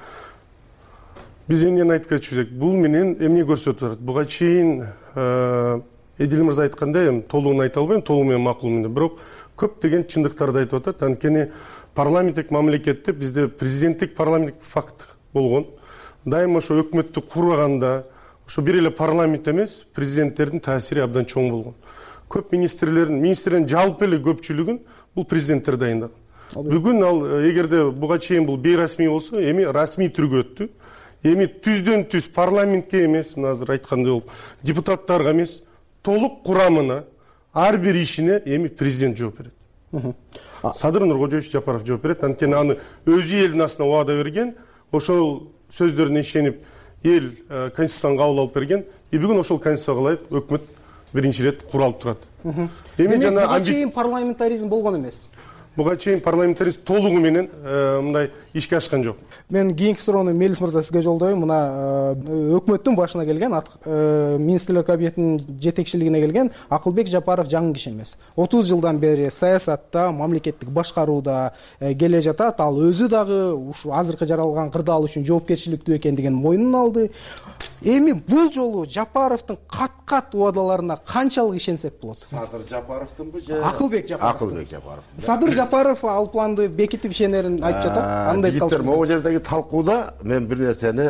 Биз эмнени айтып кетчүбүз, бул менен эмне көрсөтүп атат? Буга чейин Эдил мырза айткандай, толугун айта албайм, толугу менен макул менен. Бирок көптөгөн чындыктарды айтып атат. Анткени парламенттик мамлекетте бизде президенттик парламенттик факт болгон. Дайыма ошо өкмөттү курганда, ошо бир эле парламент эмес, президенттердин таасири абдан чоң болгон. Көп министрлердин, министрлердин жалпы эле көпчүлүгүн бул президенттер дайындаган. Бүгүн ал эгерде буга чейин бул бейрасмий болсо, эми расмий түргө өттү. Эми түздөн түз парламентке эмес, мына азыр айткандай болуп, депутаттарга эмес, толук курамына, ар бир ишине эми президент жооп берет. Садыр Нуркожоевич Жапаров жооп берет. Анткени аны өзү элдин астына убада берген, ошол сөздөрүнө ишенип, эл конституцияны кабыл алып берген. И бүгүн ошол конституцияга ылайык өкмөт биринчи ирет куралып турат.
Эми жана буга чейин парламентаризм болгон эмес.
Буга чейин парламентаризм толугу менен мындай ишке ашкан жок.
Мен кийинки суроону Мелис мырза сизге жолдойм. Мына өкмөттүн башына келген, министрлер кабинетинин жетекчилигине келген Акылбек Жапаров жаңы киши эмес. отуз жылдан бери саясатта, мамлекеттик башкарууда келе жатат. Ал өзү дагы ушу азыркы жаралган кырдаал үчүн жоопкерчиликтүү экендигин мойнуна алды. Эми бул жолу Жапаровдун кат-кат убадаларына канчалык ишенсек болот?
Садыр Жапаровдунбу же?
Акылбек Жапаров.
Акылбек Жапаров.
Садыр Жапаров ал планды бекитип ишенерин айтып жатат.
Андай сталкуу. Могу жердеги талкууда мен бир нерсени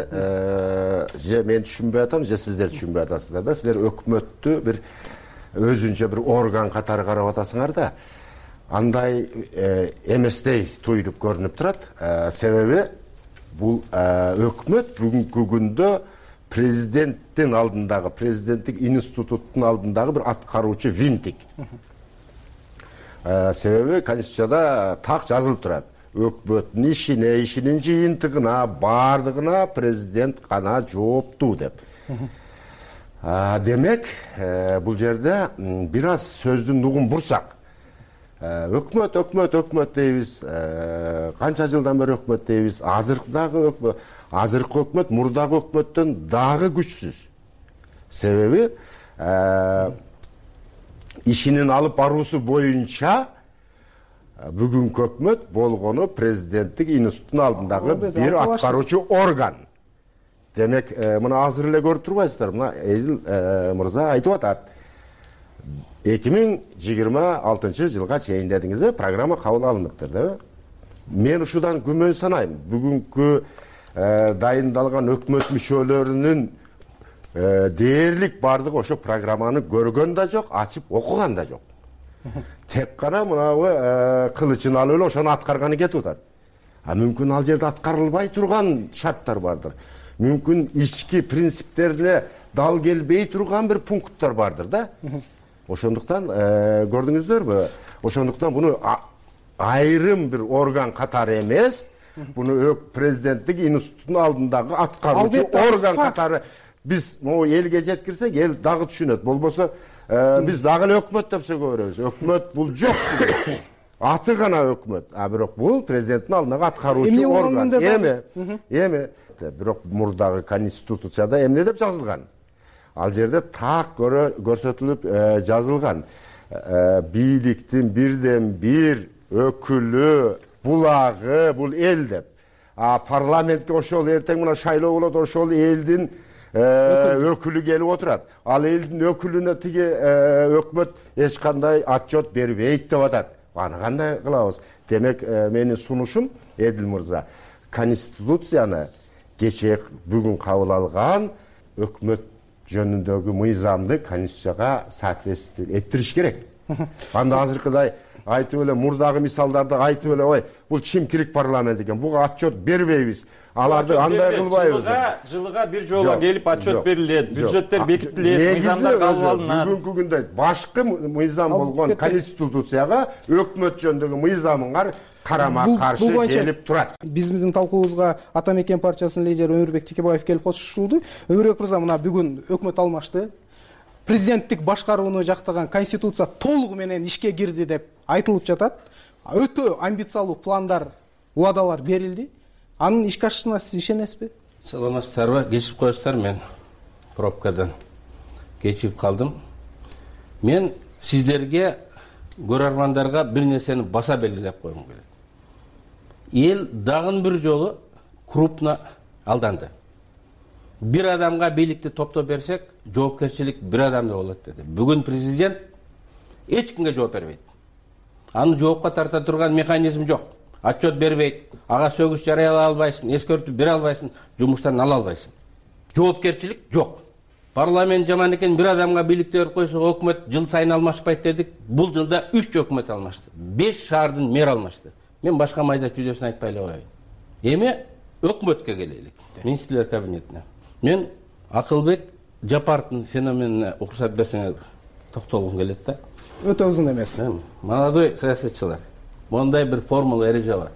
же мен түшүнбөй атам, же сиздер түшүнбөй атасыздар да. Силер өкмөттү бир өзүнчө бир орган катары карап атасыңар да. Андай эместей туюлуп көрүнүп турат. Себеби бул өкмөт бүгүнкү күндө президенттин алдындагы, президенттик институттун алдындагы бир аткаруучу винтик. Себеби конституцияда так жазылып турат. Өкмөттүн ишине, ишинин жыйынтыгына, бардыгына президент гана жооптуу деп. Демек, бул жерде бир аз сөздүн нугун бурсак, өкмөт, өкмөт, өкмөт дейбиз, канча жылдан бери өкмөт дейбиз, азыркыдагы өкмөт, азыркы өкмөт мурдагы өкмөттөн дагы күчсүз. Себеби ишинин алып баруусу боюнча бүгүнкү өкмөт болгону президенттик институттун алдындагы бир аткаруучу орган. Демек, мына азыр эле көрүп турбайсыздар, мына Эдил мырза айтып атат. эки миң жыйырма алтынчы жылга чейин дедиңиз, программа кабыл алыныптыр, да? Мен ушудан күмөн санайм. Бүгүнкү дайындалган өкмөт мүчөлөрүнүн дээрлик бардыгы ошо программаны көргөн да жок, ачып окуган да жок. Тек гана мынабы кылычын алып эле ошону аткарганы кетип атат. А мүмкүн ал жерде аткарылбай турган шарттар бардыр. Мүмкүн ички принциптерине дал келбей турган бир пункттар бардыр да. Ошондуктан көрдүңүздөрбү? Ошондуктан буну айрым бир орган катары эмес, буну президенттик институттун алдындагы аткаруучу орган катары биз могу элге жеткирсек, эл дагы түшүнөт. Болбосо биз дагы эле өкмөт деп сөйгө беребиз. Өкмөт бул жок. Аты гана өкмөт. А бирок бул президенттин алдындагы аткаруучу орган. Эми, эми бирок мурдагы конституцияда эмне деп жазылган? Ал жерде так көрсөтүлүп жазылган. Бийликтин бирден бир өкүлү, булагы бул эл деп. А парламентке ошол эртең мына шайлоо болот, ошол элдин өкүлү келип отурат. Ал элдин өкүлүнө тиги өкмөт эч кандай отчет бербейт деп атат. Аны кандай кылабыз? Демек, менин сунушум, Эдил мырза, конституцияны кечээ бүгүн кабыл алган өкмөт жөнүндөгү мыйзамды конституцияга соответствие эттириш керек. Анда азыркыдай айтып эле мурдагы мисалдарды айтып эле, ой, бул чимкирик парламент экен, буга отчет бербейбиз. Аларды андай кылбайбыз.
Жылыга бир жолу келип отчет берилет, бюджеттер бекитилет, мыйзамдар кабыл алынат.
Бүгүнкү күндө башкы мыйзам болгон конституцияга өкмөт жөнүндөгү мыйзамыңар карама каршы келип турат.
Биздин талкуубузга Ата Мекен партиясынын лидери Өмүрбек Текебаев келип кошулду. Өмүрбек мырза, мына бүгүн өкмөт алмашты. Президенттик башкарууну жактаган конституция толугу менен ишке кирди деп айтылып жатат. Өтө амбициялуу пландар, убадалар берилди. Анын ишке ашышына сиз ишенесизби?
Саламатсыздарбы? Кечип коесуздар, мен пробкадан кечип калдым. Мен сиздерге, көрөрмандарга бир нерсени баса белгилеп койгум келет. Эл дагы бир жолу крупно алданды. Бир адамга бийликти топтоп берсек, жоопкерчилик бир адамда болот деди. Бүгүн президент эч кимге жооп бербейт. Аны жоопко тарта турган механизм жок. Отчет бербейт, ага сөгүш жарыялай албайсың, эскертүү бере албайсың, жумуштан ала албайсың. Жоопкерчилик жок. Парламент жаман экен, бир адамга бийликти берип койсо, өкмөт жыл сайын алмашпайт дедик. Бул жылда үч өкмөт алмашты. беш шаардын мэр алмашты. Мен башка майда чүйдөсүн айтпай эле коеюн. Эми өкмөткө келелик. Министрлер кабинетине. Мен Акылбек Жапаровдун феноменине уруксат берсеңер токтолгум келет да.
Өтө узун эмес.
Молодой саясатчылар. Мондай бир формула эреже бар.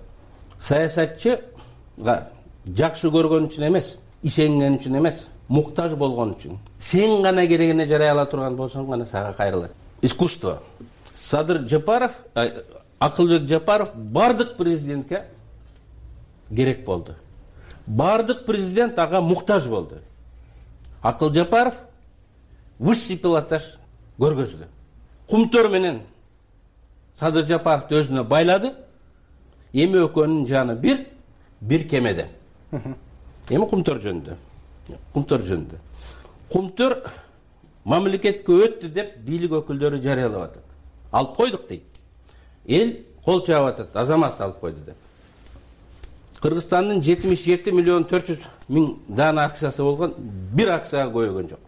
Саясатчыга жакшы көргөн үчүн эмес, ишенген үчүн эмес, муктаж болгон үчүн. Сен гана керегине жарай ала турган болсоң гана сага кайрылат. Искусство. Садыр Жапаров, Акылбек Жапаров бардык президентке керек болду. Бардык президент ага муктаж болду. Акыл Жапаров высший пилотаж көргөздү. Кумтөр менен Садыр Жапаровду өзүнө байлады. Эми экөөнүн жаны бир, бир кемеде. Эми Кумтөр жөнүндө. Кумтөр жөнүндө. Кумтөр мамлекетке өттү деп бийлик өкүлдөрү жарыялап атат. Алып койдук дейт. Эл кол чаап атат, азамат алып койду деп. Кыргызстандын жетимиш жети миллион төрт жүз миң дана акциясы болгон, бир акцияга көйгөн жок.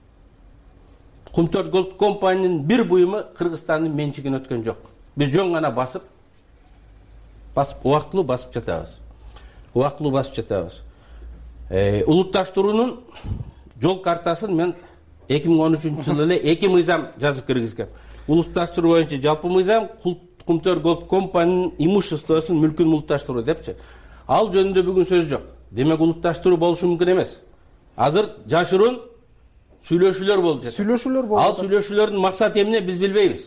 Кумтөр Голд компаниянын бир буюму Кыргызстандын менчигине өткөн жок. Биз жөн гана басып, басып, убактылуу басып жатабыз. Убактылуу басып жатабыз. Улутташтыруунун жол картасын мен эки миң он үчүнчү жылы эле эки мыйзам жазып киргизгем. Улутташтыруу боюнча жалпы мыйзам, Кумтөр Голд компаниянын имуществосун, мүлкүн улутташтыруу депчи. Ал жөнүндө бүгүн сөз жок. Демек улутташтыруу болушу мүмкүн эмес. Азыр жашыруун сүйлөшүүлөр болуп жатат.
Сүйлөшүүлөр болуп
жатат. Ал сүйлөшүүлөрдүн максаты эмне биз билбейбиз.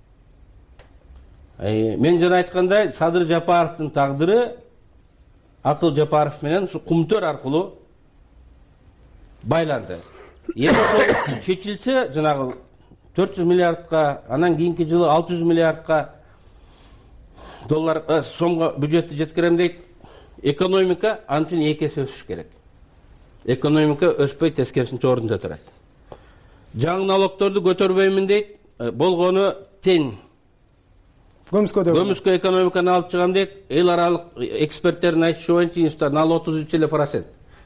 Мен жана айткандай, Садыр Жапаровдун тагдыры Акыл Жапаров менен ушу Кумтөр аркылуу байланды. Эми ошол чечилсе, жанагы төрт жүз миллиардка, анан кийинки жылы алты жүз миллиардка доллар сомго бюджетти жеткирем дейт. Экономика анчын эки эсе өсүш керек. Экономика өспөй, тескерисинче ордунда турат. Жаңы налогторду көтөрбөймүн дейт. Болгону тең. Көмүскө экономиканы алып чыгам дейт. Эл аралык эксперттердин айтышы боюнча налог отуз үч эле процент.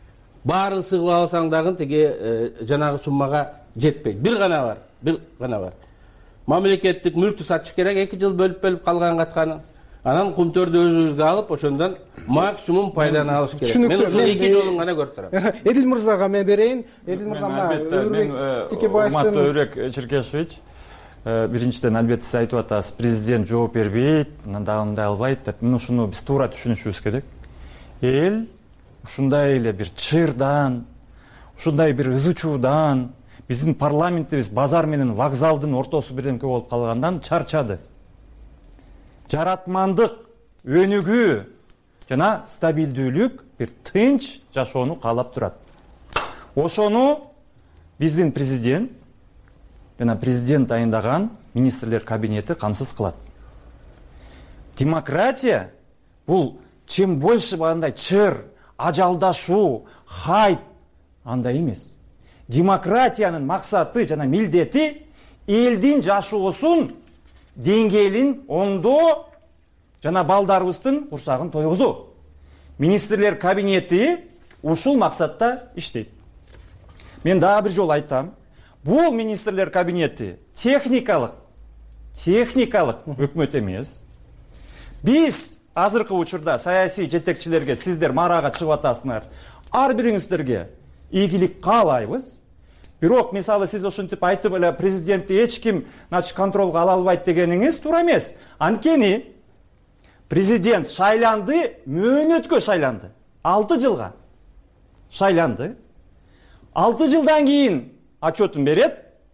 баарын сыгып алсаң дагы тиги жанагы суммага жетпейт. Бир гана бар, бир гана бар. Мамлекеттик мүлктү сатыш керек, эки жыл бөлүп бөлүп калган катканы. Анан кумтөрдү өзүбүзгө алып, ошондон максимум пайданы алыш керек. Мен ошол эки жолун гана көрүп турам.
Эдил мырзага мен берейин. Эдил мырза,
мен урматтуу Өрөк Черкешевич, биринчиден албетте сиз айтып атасыз, президент жооп бербейт, анан дагы мындай албайт деп. Мен ушуну биз туура түшүнүшүбүз керек. Эл ушундай эле бир чырдан, ушундай бир ызы-чуудан, биздин парламентибиз базар менен вокзалдын ортосу бирдемке болуп калгандан чарчады. Жаратмандык өнүгүү жана стабилдүүлүк, бир тынч жашоону каалап турат. Ошону биздин президент жана президент дайындаган министрлер кабинети камсыз кылат. Демократия бул чем больше андай чыр, ажалдашуу, хайп андай эмес. Демократиянын максаты жана милдети элдин жашоосун деңгээлин оңдоо жана балдарыбыздын курсагын тойгузуу. Министрлер кабинети ушул максатта иштейт. Мен дагы бир жолу айтам. Бул министрлер кабинети техникалык, техникалык өкмөт эмес. Биз азыркы учурда саясий жетекчилерге сиздер марага чыгып атасыңар. Ар бириңиздерге ийгилик каалайбыз. Бирок мисалы сиз ошентип айтып эле президентти эч ким значит контролго ала албайт дегениңиз туура эмес. Анткени президент шайланды, мөөнөткө шайланды. алты жылга шайланды. алты жылдан кийин отчетун берет.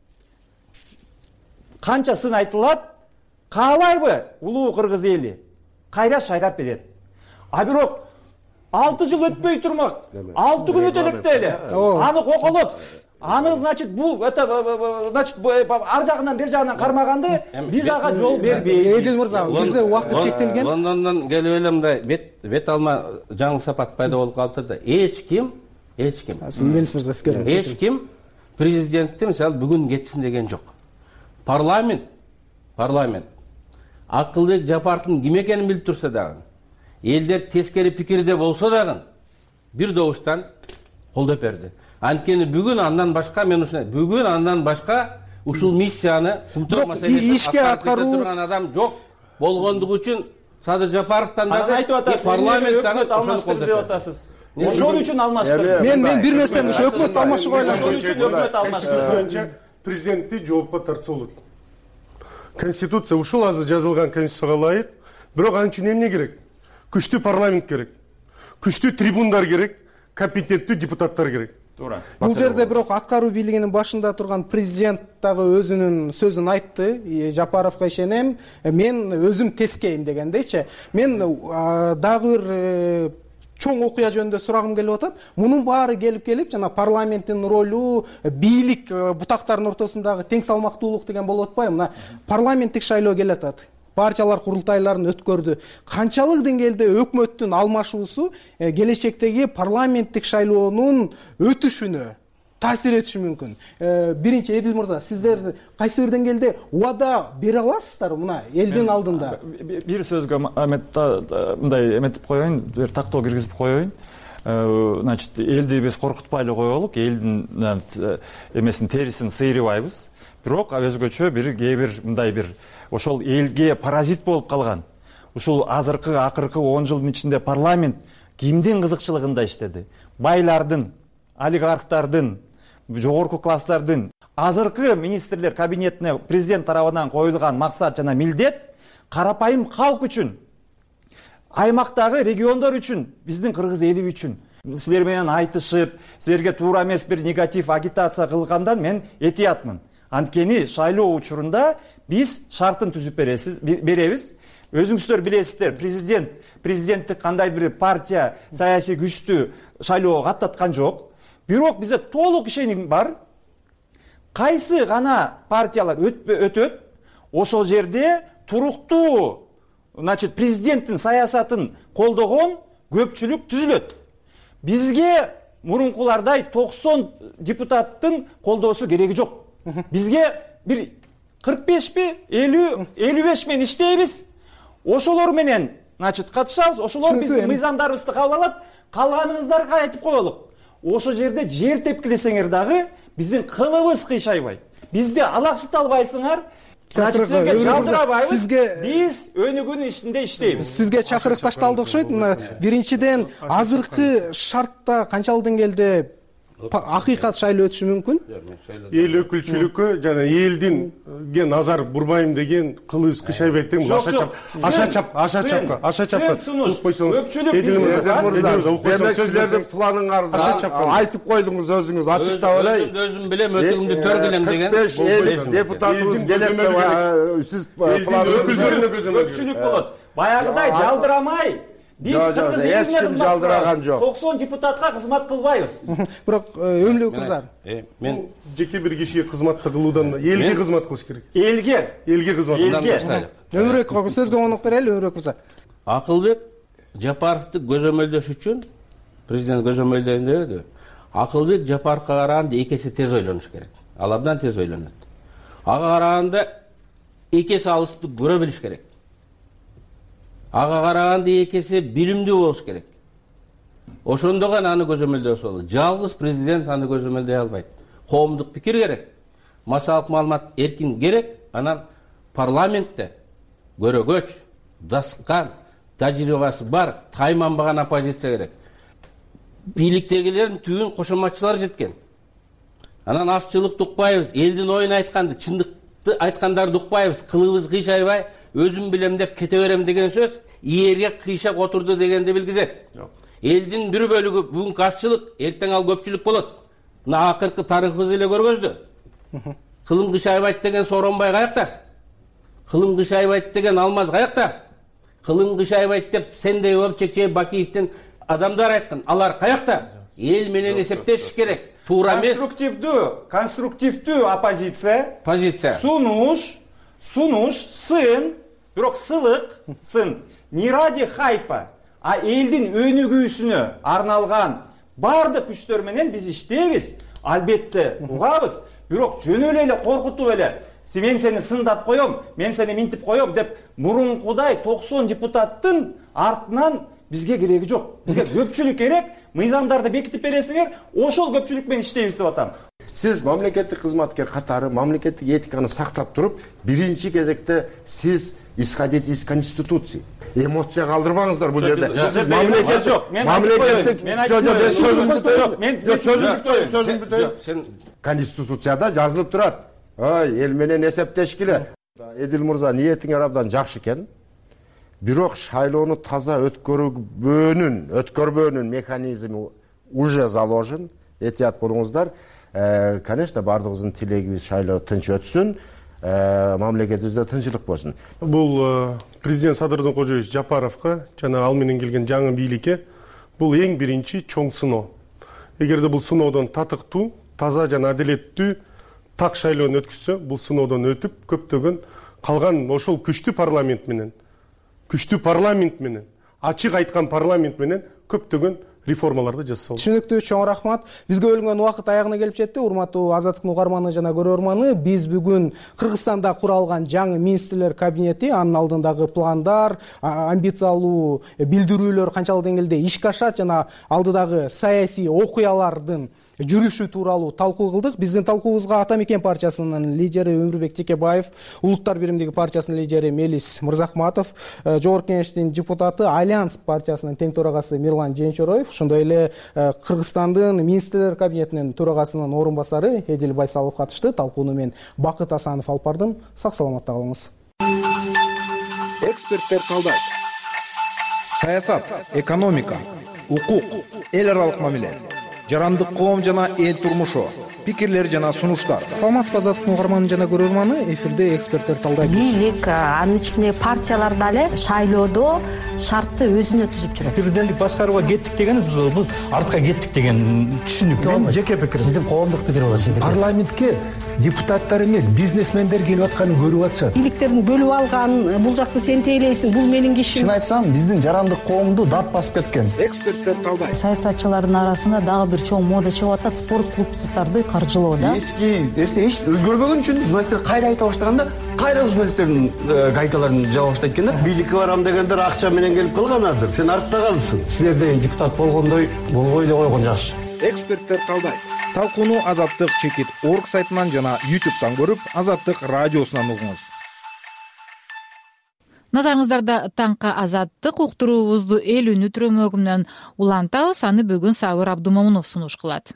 Канча сын айтылат? Каалайбы улуу кыргыз эли? Кайра шайрап берет. А бирок алты жыл өтпөй турмак. алты күн өтө электе эле. Аны коколоп, аны значит бул это значит ар жагынан бер жагынан кармаганды биз ага жол бербейбиз.
Эдил мырза, бизде убакыт чектелген.
Лондондон келип эле мындай бет бет алма жаңы сапат пайда болуп калыптыр да. Эч ким, эч ким.
Мелис мырза сизге.
Эч ким президентти мисалы бүгүн кетсин деген жок. Парламент, парламент Акылбек Жапаровдун ким экенин билип турса дагы, элдер тескери пикирде болсо дагы бир добуштан колдоп берди. Анткени бүгүн андан башка мен ушундай, бүгүн андан башка ушул миссияны кумтоо маселесин ишке аткаруу турган адам жок болгондугу үчүн Садыр Жапаровдон дагы парламенттен алмаштырды деп атасыз. Ошол үчүн алмаштырды.
Мен мен бир нерсени ушу өкмөт алмашып ойлойм.
Ошол үчүн өкмөт алмаштырды. Президентти жоопко тартса болот. Конституция ушул азыр жазылган конституцияга ылайык. Бирок анын үчүн эмне керек? Күчтүү парламент керек. Күчтүү трибундар керек, компетенттүү депутаттар керек.
Туура. Бул жерде бирок аткаруу бийлигинин башында турган президент дагы өзүнүн сөзүн айтты. Жапаровго ишенем, мен өзүм тескейм дегендейчи. Мен дагы бир чоң окуя жөнүндө сурагым келип атат. Мунун баары келип келип жана парламенттин ролу, бийлик бутактардын ортосундагы тең салмактуулук деген болуп атпайбы? Мына парламенттик шайлоо келатат. Партиялар курултайларын өткөрдү. Канчалык деңгээлде өкмөттүн алмашуусу келечектеги парламенттик шайлоонун өтүшүнө таасир этиши мүмкүн? Биринчи Эдил мырза, сиздер кайсы бир деңгээлде убада бере аласыздар мына элдин алдында?
Бир сөзгө мындай эметип коеюн, бир тактоо киргизип коеюн. Значит, элди биз коркутпай эле коелук, элдин эмесин терисин сыйрыбайбыз. Бирок өзгөчө бир кээ бир мындай бир ошол элге паразит болуп калган. Ушул азыркы акыркы он жылдын ичинде парламент кимдин кызыкчылыгында иштеди? Байлардын, олигархтардын, жогорку класстардын. Азыркы министрлер кабинетине президент тарабынан коюлган максат жана милдет карапайым калк үчүн, аймактагы региондор үчүн, биздин кыргыз эли үчүн. Силер менен айтышып, силерге туура эмес бир негатив агитация кылгандан мен этиятмын. Анткени шайлоо учурунда биз шартын түзүп беребиз. Өзүңүздөр билесиздер, президент, президенттик кандай бир партия саясий күчтүү шайлоого каттаткан жок. Бирок бизде толук ишеним бар. Кайсы гана партиялар өтөт, ошол жерде туруктуу, значит, президенттин саясатын колдогон көпчүлүк түзүлөт. Бизге мурункулардай токсон депутаттын колдоосу кереги жок. Бизге бир кырк бешпи, элүү, элүү беш менен иштейбиз. Ошолор менен, значит, катышабыз. Ошолор биздин мыйзамдарыбызды кабыл алат. Калганыңыздарга айтып коелук. ошол жерде жер тепкилесеңер дагы биздин кылыбыз кыйшайбайт. Бизди алаксыта албайсыңар. Силерге жалдырабайбыз. Сизге биз өнүгүүнүн ичинде иштейбиз.
Сизге чакырык ташталды окшойт. Мына биринчиден азыркы шартта канчалык деңгээлде акыйкат шайлоо өтүшү мүмкүн?
Эл өкүлчүлүккө жана элдинге назар бурбайм деген, кылыбыз кыйшайбайт деген аша чап, аша чап, аша чапка, аша чапка.
Көпчүлүк сиздердин планыңарда айтып койдуңуз өзүңүз ачыктап эле.
Өзүм билем, өтүгүмдү төргүлем деген.
кырк беш эл депутатыбыз келет деп сиз планыңызды
көпчүлүк болот. Баягыдай жалдырамай биз кыргыз элине жалдыраган жок. токсон депутатка кызмат кылбайбыз.
Бирок өмүрү кызар.
Мен жеке бир кишиге кызматты кылуудан элге кызмат кылыш керек.
Элге,
элге кызмат.
Элге.
Өмүрөк сөзгө конок берели, өмүрөк кызар.
Акылбек Жапаровду көзөмөлдөш үчүн президент көзөмөлдөйдү. Акылбек Жапаровго караганда эки эсе тез ойлонуш керек. Ал абдан тез ойлонот. Ага караганда эки эсе алысты көрө билиш керек. Ага караганда эки эсе билимдүү болуш керек. Ошондо гана аны көзөмөлдөсө болот. Жалгыз президент аны көзөмөлдөй албайт. Коомдук пикир керек, массалык маалымат эркин керек, анан парламентте көрөгөч, дасыккан, тажрыйбасы бар, тайманбаган оппозиция керек. Бийликтегилердин түбүн кошоматчылар жеткен. Анан азчылыкты укпайбыз, элдин оюн айтканды, чындыкты айткандарды укпайбыз, кылыбыз кыйшайбай, өзүм билем деп кете берем деген сөз ийерге кыйшак отурду дегенди билгизет. Элдин бир бөлүгү бүгүнкү азчылык, эртең ал көпчүлүк болот. Мына акыркы тарыхыбыз эле көргөздү. Кылым кыйшайбайт деген Сооронбай каякта? Кылым кыйшайбайт деген Алмаз каякта? Кылым кыйшайбайт деп сендей болуп Чечен Бакиевдин адамдар айткан. Алар каякта? Эл менен эсептешиш керек. Туура эмес.
Конструктивдүү, конструктивдүү оппозиция.
Позиция.
Сунуш, сунуш, сын, бирок сылык, сын. Не ради хайпа, а элдин өнүгүүсүнө арналган бардык күчтөр менен биз иштейбиз. Албетте угабыз, бирок жөнөлө эле коркутуп эле мен сени сындап коем, мен сени минтип коем деп мурункудай токсон депутаттын артынан бизге кереги жок. Бизге көпчүлүк керек, мыйзамдарды бекитип бересиңер, ошол көпчүлүк менен иштейбиз деп атам.
Сиз мамлекеттик кызматкер катары мамлекеттик этиканы сактап туруп, биринчи кезекте сиз исходить из конституции. Эмоция калтырбаңыздар бул жерде. Сиз мамлекет жок. Мамлекеттик сөзүмдү мен сөзүмдү сөзүмдү конституцияда жазылып турат. Ой, эл менен эсептешкиле. Эдил мырза, ниетиңер абдан жакшы экен. Бирок шайлоону таза өткөрбөөнүн, өткөрбөөнүн механизми уже заложен. Этият болуңуздар. Конечно, бардыгыбыздын тилегибиз шайлоо тынч өтсүн, мамлекетибизде тынчылык болсун.
Бул президент Садырдын кожоевич Жапаровго жана ал менен келген жаңы бийликке бул эң биринчи чоң сыноо. Эгерде бул сыноодон татыктуу, таза жана адилеттүү так шайлоону өткүзсө, бул сыноодон өтүп, көптөгөн калган ошол күчтүү парламент менен, күчтүү парламент менен, ачык айткан парламент менен көптөгөн реформаларды жасаса болот.
Түшүнүктүү, чоң рахмат. Бизге бөлүнгөн убакыт аягына келип жетти. Урматтуу Азаттыктын угарманы жана көрөрманы, биз бүгүн Кыргызстанда куралган жаңы министрлер кабинети, анын алдындагы пландар, амбициялуу билдирүүлөр канчалык деңгээлде ишке ашат жана алдыдагы саясий окуялардын жүрүшү тууралуу талкуу кылдык. Биздин талкуубузга Ата Мекен партиясынын лидери Өмүрбек Текебаев, Улуттар биримдиги партиясынын лидери Мелис Мырзахматов, Жогорку Кеңештин депутаты Альянс партиясынын тең төрагасы Мирлан Женчороев, ошондой эле Кыргызстандын министрлер кабинетинин төрагасынын орун басары Эдил Байсалов катышты. Талкууну мен Бакыт Асанов алып бардым. Сак саламатта калыңыз.
Эксперттер калдайт. Саясат, экономика, укук, эл аралык мамиле, жарандык коом жана эл турмушу, пикирлер жана сунуштар.
Саламатсызбы Азаттыктын угарманы жана көрөрманы, эфирде эксперттер талдайт.
Бийлик, анын ичинде партиялар дагы шайлоодо шартты өзүнө түзүп жүрөт.
Президенттик башкарууга кеттик деген биз артка кеттик деген түшүнүк. Мен жеке пикирим.
Сиздин коомдук пикир болот сиздин. Парламентке депутаттар эмес, бизнесмендер келип атканын көрүп атышат.
Бийликтерин бөлүп алган, бул жакты сен тейлейсиң, бул менин кишим.
Чын айтсам, биздин жарандык коомду дап басып кеткен.
Эксперттер талдайт.
Саясатчылардын арасында дагы бир чоң мода чыгып атат, спорт клубдарды каржылоо да.
Эски нерсе эч өзгөрбөгөн үчүн журналисттер кайра айта баштаганда, кайра журналисттердин гайкаларын жаба баштайт экен да.
Бийликке барам дегендер акча менен келип калганадыр. Сен артта калыпсың.
Силерде депутат болгондой болбой эле койгон жакшы.
эксперттер каалдайт. Талкууну азаттык чекит орг сайтынан жана ютубтан көрүп, азаттык радиосунан угуңуз.
Назарыңыздарда таңка азаттык уктуруубузду эл үнү түрөмөгү менен улантабыз. Аны бүгүн Сабыр Абдумомунов сунуш кылат.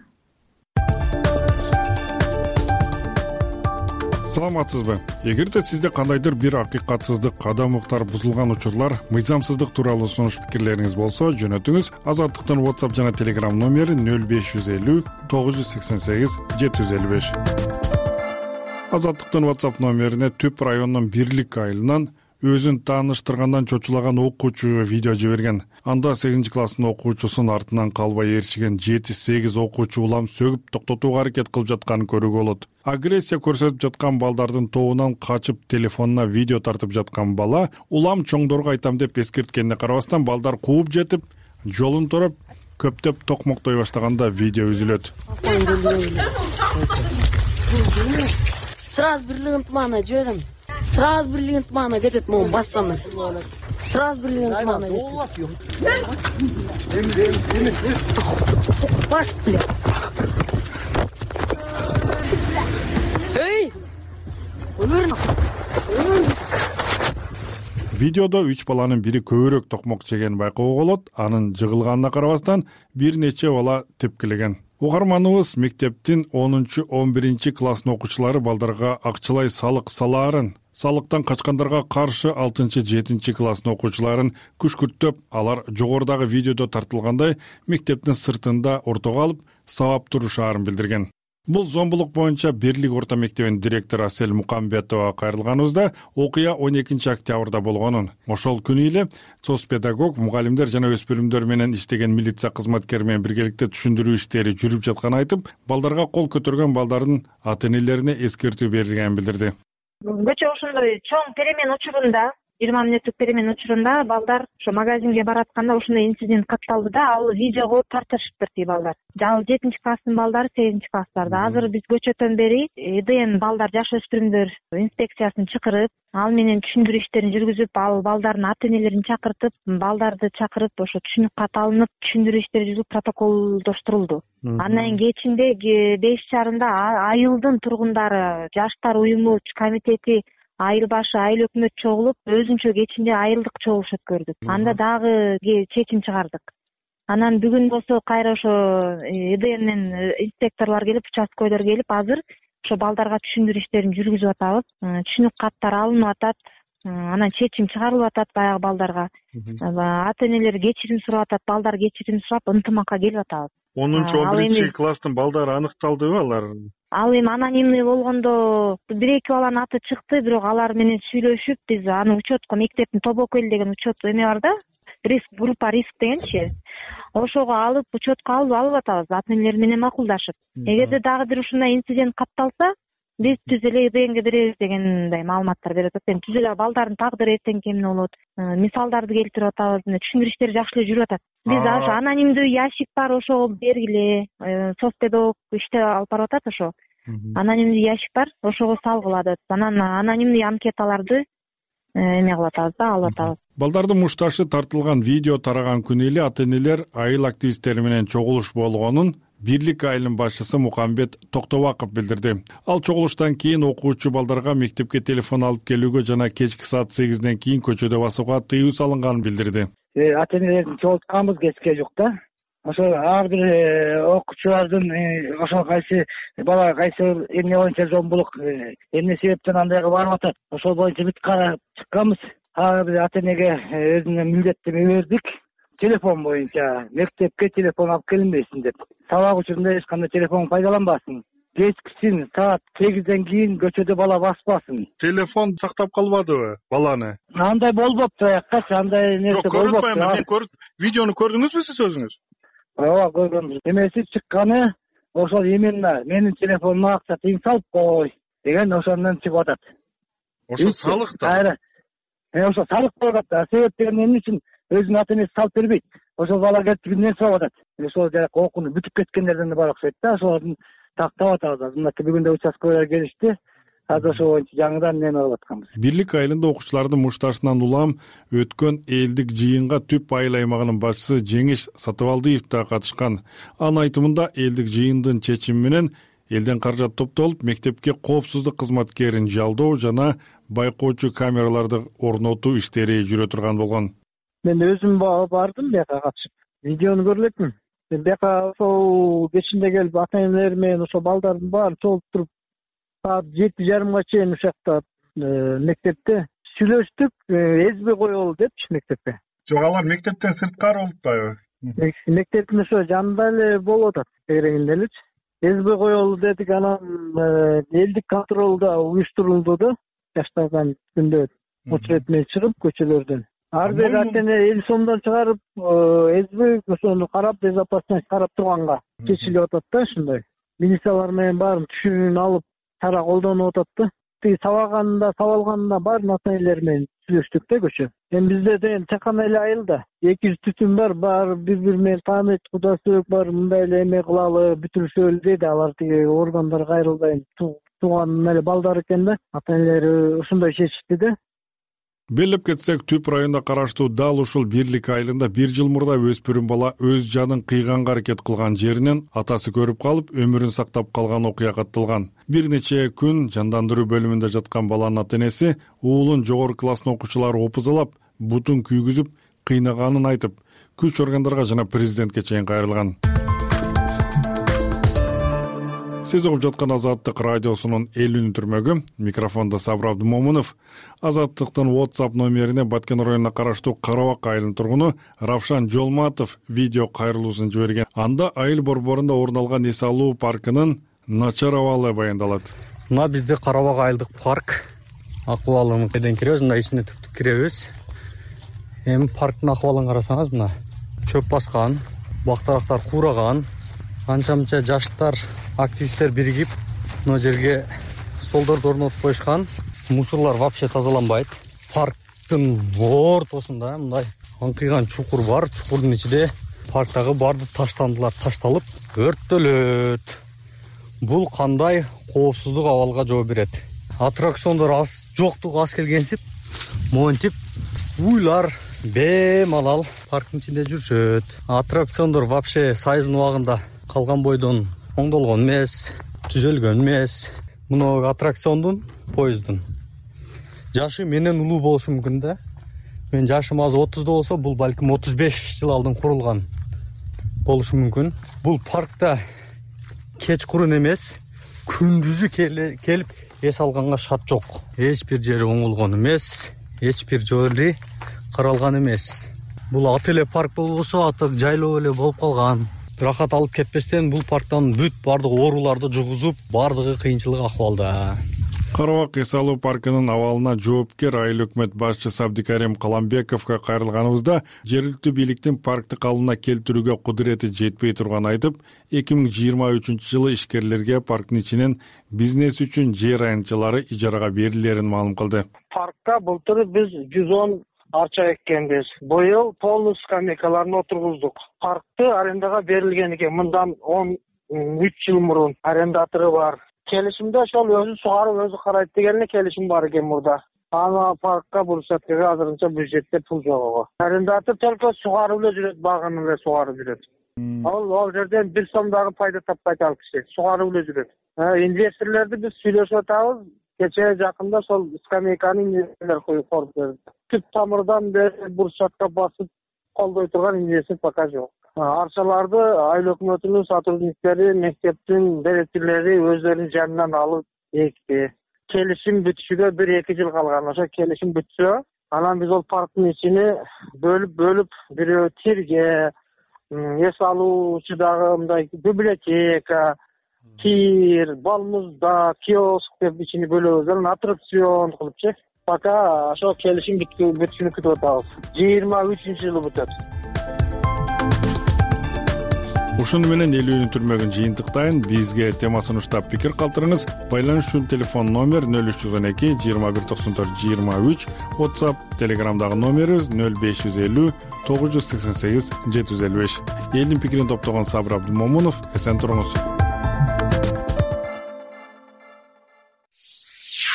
Саламатсызбы? Эгерде сизде кандайдыр бир акыйкатсыздык, кадам уктар бузулган учурлар, мыйзамсыздык тууралуу сунуш пикирлериңиз болсо, жөнөтүңүз. Азаттыктын WhatsApp жана Telegram номери нөл беш жүз элүү тогуз жүз сексен сегиз жети жүз элүү беш. Азаттыктын WhatsApp номерине Түп районунун Бирлик айылынан өзүн тааныштыргандан чочулаган окуучу видео жиберген. Анда сегизинчи класстын окуучусунун артынан калбай ээрчиген жети сегиз окуучу улам сөгүп токтотууга аракет кылып жатканын көрүүгө болот. Агрессия көрсөтүп жаткан балдардын тобунан качып телефонуна видео тартып жаткан бала улам чоңдорго айтам деп эскерткенине карабастан балдар кууп жетип, жолун тороп, көптөп токмоктой баштаганда видео үзүлөт.
Сразу бирлигин тумана жөрөм. Сразу бирлигин тумана кетет, могу бассам. Сразу бирлигин тумана кетет. Баш, блин. Эй!
Видеодо үч баланын бири көбүрөөк токмок жеген байкоого болот. Анын жыгылганына карабастан бир нече бала тепкилеген. Угарманыбыз мектептин онунчу он биринчи класстын окуучулары балдарга акчалай салык салаарын, салыктан качкандарга каршы алтынчы жетинчи класстын окуучуларын күшкүрттөп, алар жогорудагы видеодо тартылгандай мектептин сыртында ортого алып, сабап турушаарын билдирген. Бул зомбулук боюнча Бирлик орто мектебинин директору Асель Мукамбетова кайрылганыбызда окуя он экинчи октябрда болгонун, ошол күнү эле соц педагог, мугалимдер жана өспүрүмдөр менен иштеген милиция кызматкери менен биргеликте түшүндүрүү иштери жүрүп жатканын айтып, балдарга кол көтөргөн балдардын ата-энелерине эскертүү берилгенин билдирди.
Көчө ошондой чоң перемен учурунда, жыйырма мүнөттүк перемен учурунда балдар ошо магазинге баратканда ошондой инцидент катталды да, ал видеого тартышыптыр тиги балдар. Ал жетинчи класстын балдары, сегизинчи класстарда. Азыр биз көчөтөн бери ИДН балдар, жаш өспүрүмдөр инспекциясын чакырып, ал менен түшүндүрүү иштерин жүргүзүп, ал балдардын ата-энелерин чакыртып, балдарды чакырып, ошо түшүнүк кат алынып, түшүндүрүү иштери жүрүп, протоколдоштурулду. Андан кечинде беш жарымда айылдын тургундары, жаштар уюму комитети, айыл башы, айыл өкмөт чогулуп, өзүнчө кечинде айылдык чогулуш өткөрдүк. Анда дагы чечим чыгардык. Анан бүгүн болсо кайра ошо ИДНден инспекторлор келип, участкойлор келип, азыр ошо балдарга түшүндүрүү иштерин жүргүзүп атабыз. Түшүнүк каттар алынып атат, анан чечим чыгарылып атат баягы балдарга. Ата-энелер кечирим сурап атат, балдар кечирим сурап, ынтымакка келип атабыз.
онунчу он биринчи класстын балдары аныкталдыбы алар?
Ал эми анонимный болгондо бир эки баланын аты чыкты, бирок алар менен сүйлөшүп, биз аны учетко, мектептин тобок эл деген учет эме бар да, риск группа риск дегенчи. Ошого алып, учетко алып алып атабыз, ата-энелер менен макулдашып. Эгерде дагы бир ушундай инцидент катталса, биз түз эле ИДНге беребиз дегендей маалыматтар берип атат. Эми түз эле балдардын тагдыры эртеңки эмне болот? Мисалдарды келтирип атабыз, түшүндүрүү иштери жакшы эле жүрүп атат. Биз ошо анонимдүү ящик бар, ошого бергиле. Соцпедагог иштеп алып барып атат ошо. Анонимдүү ящик бар, ошого салгыла деп. Анан анонимдүү анкеталарды эме кылып атабыз да, алып атабыз.
Балдардын мушташы тартылган видео тараган күнү эле ата-энелер айыл активисттери менен чогулуш болгонун Бирлик айылынын башчысы Мукамбет Токтобаков билдирди. Ал чогулуштан кийин окуучу балдарга мектепке телефон алып келүүгө жана кечки саат сегизден кийин көчөдө басууга тыюу салынганын билдирди.
Ата-энелердин чогултканбыз кечке жок да. Ошо ар бир окуучулардын ошо кайсы бала кайсы эмне боюнча зомбулук, эмне себептен андайга барып атат, ошол боюнча бүт карап чыкканбыз. Ар бир ата-энеге өзүнүн милдеттеме бердик. Телефон боюнча мектепке телефон алып келинбесин деп. Сабак учурунда эч кандай телефон пайдаланбасын. Кечкисин саат сегизден кийин көчөдө бала баспасын.
Телефон сактап калбадыбы баланы?
Андай болбопту аяккачы, андай нерсе болбопту.
Мен көрүп, видеону көрдүңүзбү сиз өзүңүз?
Ооба, көрдүм. Эмеси чыкканы ошол именно менин телефонума акча тыйын салып кой деген ошондон чыгып атат.
Ошо салык да.
Кайра. Э ошо салык болуп атат. Себеп деген эмне үчүн өзүнүн ата-энеси салып бербейт. Ошол бала келип эмне сурап атат. Ошол жака окууну бүтүп кеткендерден да бар окшойт да, ошолордун тактап атабыз. Мына бүгүн да участкалар келишти. азыр ошол боюнча жаңыдан неме кылып атканбыз.
Бирлик айылында окуучулардын мушташынан улам өткөн элдик жыйынга Түп айыл аймагынын башчысы Жеңиш Сатыбалдиев да катышкан. Анын айтымында элдик жыйындын чечими менен элден каражат топтолуп, мектепке коопсуздук кызматкерин жалдоо жана байкоочу камераларды орнотуу иштери жүрө турган болгон.
Мен өзүм бардым бияка катышып, видеону көрүп элем. Мен бияка ошол кечинде келип ата энелер менен ошо балдардын баарын толуп туруп, саат жети жарымга чейин ушакта мектепте сүйлөштүк, эзби коелу депчи мектепке.
Жок, алар мектептен сырткары болуп атпайбы?
Мектептин ошо жанында эле болуп атат, тегерегинде элечи. Эзби коелу дедик, анан элдик контроль да уюштурулду да, жаштардан күндө очередь менен чыгып көчөлөрдөн. Ар бир ата эне элүү сомдон чыгарып, эзби ошону карап, безопасность карап турганга чечилип атат да ушундай. Милициялар менен баарын түшүнүн алып, чара колдонуп атат да. Тиги сабаганда, сабалганда баарын ата энелер менен сүйлөштүк да көчө. Эми бизде деген тек гана эле айылда эки жүз түтүн бар, баары бири-бири менен тааныйт, кудасы бар, мындай эле эме кылалы, бүтүрүшөлү деди. Алар тиги органдар кайрылбай тууган эле балдар экен да. Ата энелери ушундай чечишти да.
Белгилеп кетсек, Түп районуна караштуу дал ушул Бирлик айылында бир жыл мурда өспүрүм бала өз жанын кыйганга аракет кылган жеринен атасы көрүп калып, өмүрүн сактап калган окуя катталган. Бир нече күн жандандыруу бөлүмүндө жаткан баланын ата энеси уулун жогорку класстын окуучулары опузалап, бутун күйгүзүп, кыйнаганын айтып, күч органдарга жана президентке чейин кайрылган. Сиз угуп жаткан Азаттык радиосунун элүүнү түрмөгү, микрофондо Сабыр Абдымомунов. Азаттыктын WhatsApp номерине Баткен районуна караштуу Карабак айылынын тургуну Равшан Жолматов видео кайрылуусун жиберген. Анда айыл борборунда орун алган эс алуу паркынын начар абалы баяндалат.
Мына бизде Карабак айылдык парк акыбалын кеден киребиз, мына ичине түртүп киребиз. Эми парктын акыбалын карасаңыз, мына чөп баскан, бактарактар куураган, анча-мынча жаштар, активисттер биригип, мына жерге столдорду орнотуп коюшкан. Мусорлор вообще тазаланбайт. Парктын ортосунда мындай аңкыйган чукур бар. Чукурдун ичинде парктагы бардык таштандылар ташталып өрттөлөт. Бул кандай коопсуздук абалга жооп берет? Аттракциондор аз жоктугу аз келгенсип, монтип уйлар бемалал парктын ичинде жүрүшөт. Аттракциондор вообще сайыздын убагында калган бойдон оңдолгон эмес, түзөлгөн эмес. Мына аттракциондун, поезддун жашы менен улуу болушу мүмкүн да. Мен жашым азыр отузда болсо, бул балким отуз беш жыл алдын курулган болушу мүмкүн. Бул паркта кечкурун эмес, күндүзү келип эс алганга шарт жок. Эч бир жери оңолгон эмес, эч бир жери каралган эмес. Бул ат эле парк болбосо, аты жайлоо эле болуп калган. Рахат алып кетпестен бул парктан бүт бардык ооруларды жугузуп, бардыгы кыйынчылык акыбалда.
Карабак эс алуу паркынын абалына жоопкер айыл өкмөт башчысы Абдикарим Каламбековго кайрылганыбызда жергиликтүү бийликтин паркты калыбына келтирүүгө кудурети жетпей турганын айтып, эки миң жыйырма үчүнчү жылы ишкерлерге парктын ичинен бизнес үчүн жер айнтчалары ижарага берилерин маалым кылды.
Паркта былтыр биз жүз он арча эккенбиз. Быйыл полный скамейкаларын отургуздук. Паркты арендага берилген экен. Мындан он үч жыл мурун арендатору бар. Келишимде ошол өзү сугарып өзү карайт деген эле келишим бар экен мурда. Ана паркка бул саткага азырынча бюджетте пул жок. Арендатор только сугарып эле жүрөт, багын эле сугарып жүрөт. Ал ал жерден бир сом дагы пайда таппайт ал киши. Сугарып эле жүрөт. Инвесторлорду биз сүйлөшүп атабыз. Кече жакында сол скамейканы инвесторлор коюп берди. Түп тамырдан бери бурчакка басып колдой турган инвестор пока жок. Арчаларды айыл өкмөтүнүн сотрудниктери, мектептин директорлори өздөрүнүн жанынан алып экти. Келишим бүтүшүгө бир эки жыл калган. Ошо келишим бүтсө, анан биз ол парктын ичине бөлүп-бөлүп, бирөө тирге, эс алуучу дагы мындай библиотека, тир, балмузда, киоск деп ичине бөлөбүз, анан аттракцион кылыпчы. Пока ошо келишим бүтүшүнү күтүп атабыз. жыйырма үчүнчү жылы бүтөт.
Ушуну менен элүүнү түрмөгүн жыйынтыктайын. Бизге тема сунуштап пикир калтырыңыз. Байланыш үчүн телефон номер нөл үч жүз он эки жыйырма бир токсон төрт жыйырма үч, WhatsApp, Telegramдагы номерибиз нөл беш жүз элүү тогуз жүз сексен сегиз жети жүз элүү беш. Элдин пикирин топтогон Сабыр Абдымомунов, эсен туруңуз.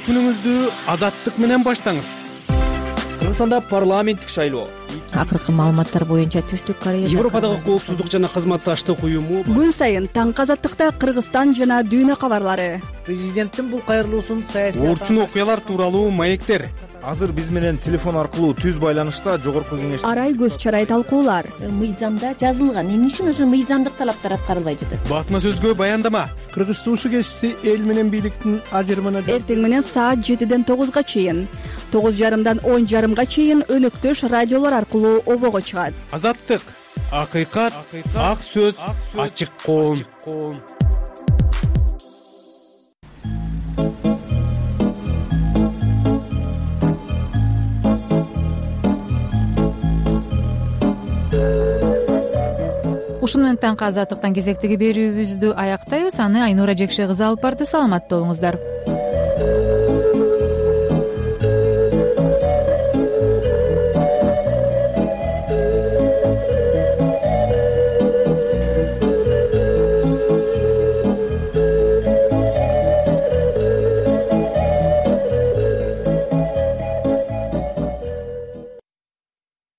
күнүңүздү азаттык менен баштаңыз.
Кыргызстанда парламенттик шайлоо,
акыркы маалыматтар боюнча Түштүк Корея,
Европадагы коопсуздук жана кызматташтык уюму,
күн сайын таңкы азаттыкта Кыргызстан жана дүйнө кабарлары,
президенттин бул кайрылуусун саясий
орчун окуялар тууралуу маектер.
Азыр биз менен телефон аркылуу түз байланышта жогорку кеңеш,
арай көз чарай талкуулар,
мыйзамда жазылган эмне үчүн ошо мыйзамдык талаптар аткарылбай жатат,
басма сөзгө баяндама, Кыргыз туусу кесипти эл менен бийликтин ажырымына.
Эртең менен саат жетиден тогузга чейин, тогуз жарымдан он жарымга чейин өнөктөш радиолор аркылуу обого чыгат.
Азаттык, акыйкат, ак сөз, ачык коом.
Ушуну менен таңкы азаттыктан кезектеги берүүбүздү аяктайбыз. Аны Айнура Жекше кызы алып барды. Саламатта болуңуздар.